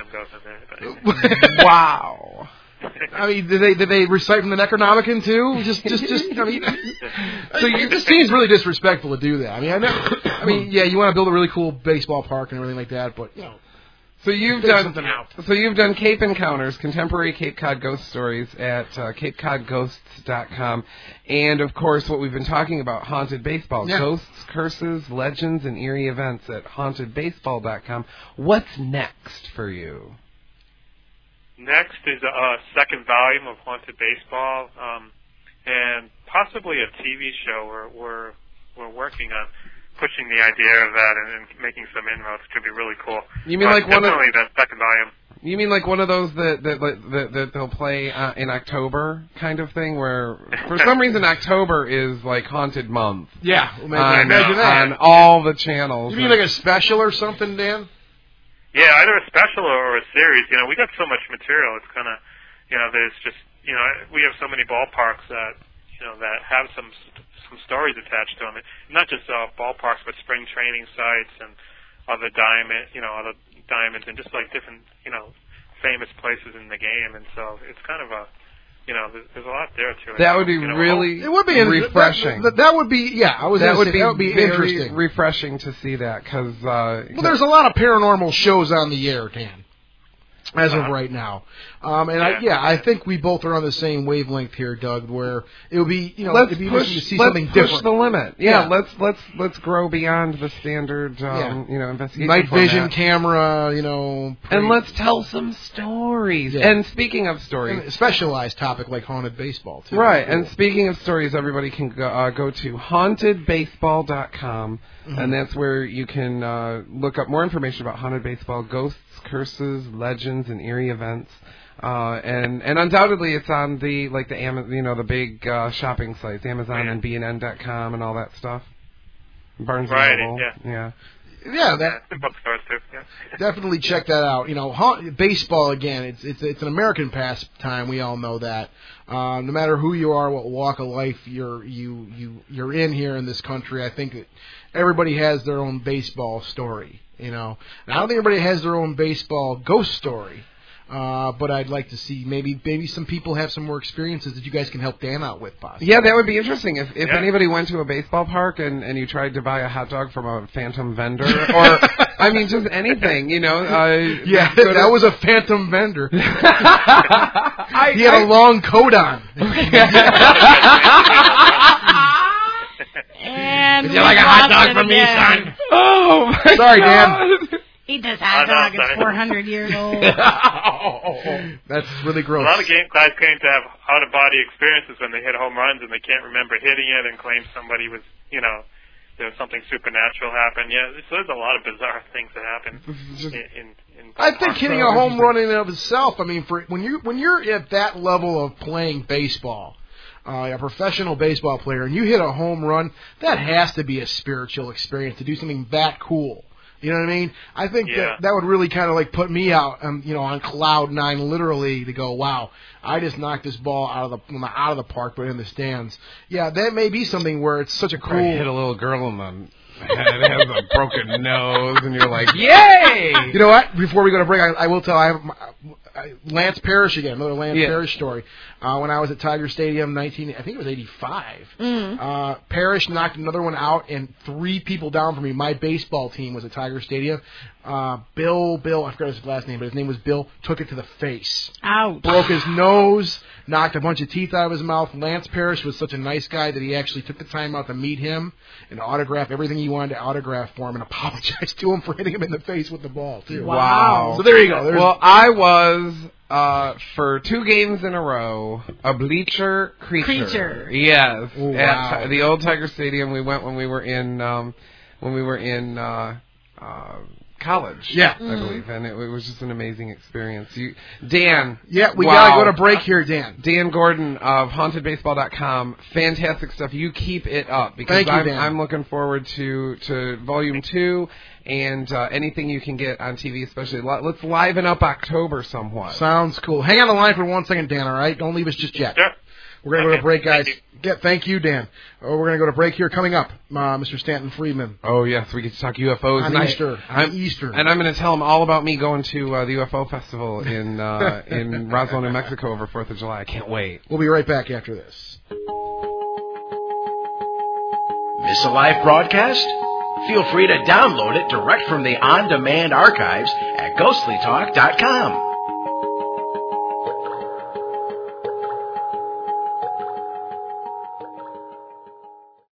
Speaker 3: Wow.
Speaker 5: I mean, did they did they recite from the Necronomicon too? Just just just. I mean, so you, it just seems really disrespectful to do that. I mean, I know. I mean, yeah, you want to build a really cool baseball park and everything like that, but you know.
Speaker 3: So you've
Speaker 5: Figure
Speaker 3: done
Speaker 5: something out.
Speaker 3: So you've done Cape Encounters, contemporary Cape Cod ghost stories at uh, cape cod ghosts dot com, and of course what we've been talking about, haunted baseball,
Speaker 5: Yeah.
Speaker 3: ghosts, curses, legends, and eerie events at haunted baseball dot com. What's next for you?
Speaker 4: Next is a second volume of Haunted Baseball, um, and possibly a T V show. We're we're we're working on pushing the idea of that and, and making some inroads. It could be really cool.
Speaker 3: You mean
Speaker 4: but
Speaker 3: like one of
Speaker 4: definitely that second volume?
Speaker 3: You mean like one of those that that that, that they'll play uh, in October kind of thing, where for some reason October is like haunted month.
Speaker 5: Yeah,
Speaker 3: on,
Speaker 5: imagine that
Speaker 3: on all the channels.
Speaker 5: You mean like a special or something, Dan?
Speaker 4: Yeah, either a special or a series. You know, we got so much material. It's kind of, you know, there's just, you know, we have so many ballparks that, you know, that have some some stories attached to them. Not just uh, ballparks, but spring training sites and other diamond, you know, other diamonds and just like different, you know, famous places in the game. And so it's kind of a, you know, there's, there's a lot there to it.
Speaker 3: That would be
Speaker 4: you know,
Speaker 3: really
Speaker 5: it would be
Speaker 3: refreshing.
Speaker 5: That, that, that would be, yeah, I was
Speaker 3: that
Speaker 5: gonna
Speaker 3: would
Speaker 5: say,
Speaker 3: be
Speaker 5: that would be
Speaker 3: very
Speaker 5: interesting.
Speaker 3: refreshing to see that because uh,
Speaker 5: well, there's a lot of paranormal shows on the air, Dan, as of right now. Um, and yeah. I, yeah, I think we both are on the same wavelength here, Doug. Where it would be, you know,
Speaker 3: let's
Speaker 5: it'd be
Speaker 3: push,
Speaker 5: interesting to see
Speaker 3: let's
Speaker 5: something
Speaker 3: push
Speaker 5: different.
Speaker 3: the limit. Yeah,
Speaker 5: yeah,
Speaker 3: let's let's let's grow beyond the standard, um,
Speaker 5: yeah.
Speaker 3: you know, investigation.
Speaker 5: Night
Speaker 3: format.
Speaker 5: vision camera, you know, pre-
Speaker 3: and let's tell some stories.
Speaker 5: Yeah.
Speaker 3: And speaking of stories,
Speaker 5: and a specialized topic like haunted baseball, too.
Speaker 3: Right. Cool. And speaking of stories, everybody can go, uh, go to haunted baseball dot com, mm-hmm. and that's where you can uh, look up more information about haunted baseball, ghosts, curses, legends, and eerie events. Uh, and and undoubtedly it's on the like the Amazon, you know, the big uh, shopping sites, Amazon and B N N dot com and all that stuff. Barnes
Speaker 4: right,
Speaker 3: and Noble.
Speaker 4: Yeah.
Speaker 3: Yeah.
Speaker 5: Yeah, that
Speaker 4: bookstores too. Yeah.
Speaker 5: Definitely check that out. You know, haunt, baseball again. It's it's it's an American pastime. We all know that. Uh, no matter who you are, what walk of life you're you you you're in here in this country, I think that everybody has their own baseball story. You know, and I don't think everybody has their own baseball ghost story. Uh, but I'd like to see maybe maybe some people have some more experiences that you guys can help Dan out with, possibly.
Speaker 3: Yeah, that would be interesting. If if
Speaker 4: yeah.
Speaker 3: anybody went to a baseball park and, and you tried to buy a hot dog from a phantom vendor, or I mean just anything, you know. Uh,
Speaker 5: yeah,
Speaker 3: that
Speaker 5: to... was a phantom vendor.
Speaker 3: I,
Speaker 5: he had
Speaker 3: I...
Speaker 5: a long coat on.
Speaker 6: And
Speaker 5: would you like a hot dog from me, son?
Speaker 3: Oh, my
Speaker 5: sorry,
Speaker 3: God.
Speaker 5: Dan.
Speaker 6: Eat this hot dog. It's four hundred years old.
Speaker 5: That's really gross.
Speaker 4: A lot of game guys claim to have out-of-body experiences when they hit home runs and they can't remember hitting it and claim somebody was, you know, there was something supernatural happen. Yeah, so there's a lot of bizarre things that happen.
Speaker 5: Just,
Speaker 4: in, in, in
Speaker 5: I think hitting a home run in and of itself, I mean, for when you when you're at that level of playing baseball, uh, a professional baseball player, and you hit a home run, that has to be a spiritual experience to do something that cool. You know what I mean? I think
Speaker 4: yeah.
Speaker 5: that that would really kind of like put me out, um, you know, on cloud nine, literally, to go, wow, I just knocked this ball out of the not out of the park, but in the stands. Yeah, that may be something where it's such a cool.
Speaker 3: Hit a little girl in the head, it has a broken nose, and you're like, yay!
Speaker 5: You know what? Before we go to break, I, I will tell. I have my, Lance Parrish again, another Lance
Speaker 3: yeah.
Speaker 5: Parrish story. Uh, when I was at Tiger Stadium, nineteen, I think it was eighty-five.
Speaker 6: Mm.
Speaker 5: Uh, Parrish knocked another one out, and three people down from me. My baseball team was at Tiger Stadium. Uh, Bill, Bill, I forgot his last name, but his name was Bill. Took it to the face.
Speaker 6: Ouch!
Speaker 5: Broke his nose, knocked a bunch of teeth out of his mouth. Lance Parrish was such a nice guy that he actually took the time out to meet him and autograph everything he wanted to autograph for him, and apologize to him for hitting him in the face with the ball too.
Speaker 3: Wow!
Speaker 5: So there you go. There's
Speaker 3: well, I was. Uh, for two games in a row, a bleacher creature.
Speaker 6: Creature.
Speaker 3: Yes.
Speaker 5: Ooh,
Speaker 3: at
Speaker 5: wow.
Speaker 3: the old Tiger Stadium. We went when we were in um, when we were in uh, uh, college.
Speaker 5: Yeah.
Speaker 3: I mm-hmm. believe, and it, it was just an amazing experience. You, Dan.
Speaker 5: Yeah, we
Speaker 3: wow.
Speaker 5: gotta go to break here, Dan.
Speaker 3: Dan Gordon of haunted baseball dot com. Fantastic stuff. You keep it up because
Speaker 5: Thank you,
Speaker 3: I'm,
Speaker 5: Dan.
Speaker 3: I'm looking forward to to volume two. And uh, anything you can get on T V, especially. Let's liven up October somewhat.
Speaker 5: Sounds cool. Hang on the line for one second, Dan, all right? Don't leave us just yet.
Speaker 4: Sure.
Speaker 5: We're going to
Speaker 4: okay.
Speaker 5: go to break, guys.
Speaker 4: Thank you.
Speaker 5: Yeah, thank you, Dan. Oh, we're going to go to break here. Coming up, uh, Mister Stanton Friedman.
Speaker 3: Oh, yes, we get to talk U F Os.
Speaker 5: On
Speaker 3: and
Speaker 5: Easter.
Speaker 3: I,
Speaker 5: on Easter.
Speaker 3: And I'm going to tell them all about me going to uh, the U F O Festival in uh, in Roswell, New Mexico over fourth of July. I can't wait.
Speaker 5: We'll be right back after this.
Speaker 16: Miss a live broadcast? Feel free to download it direct from the on-demand archives at ghostly talk dot com.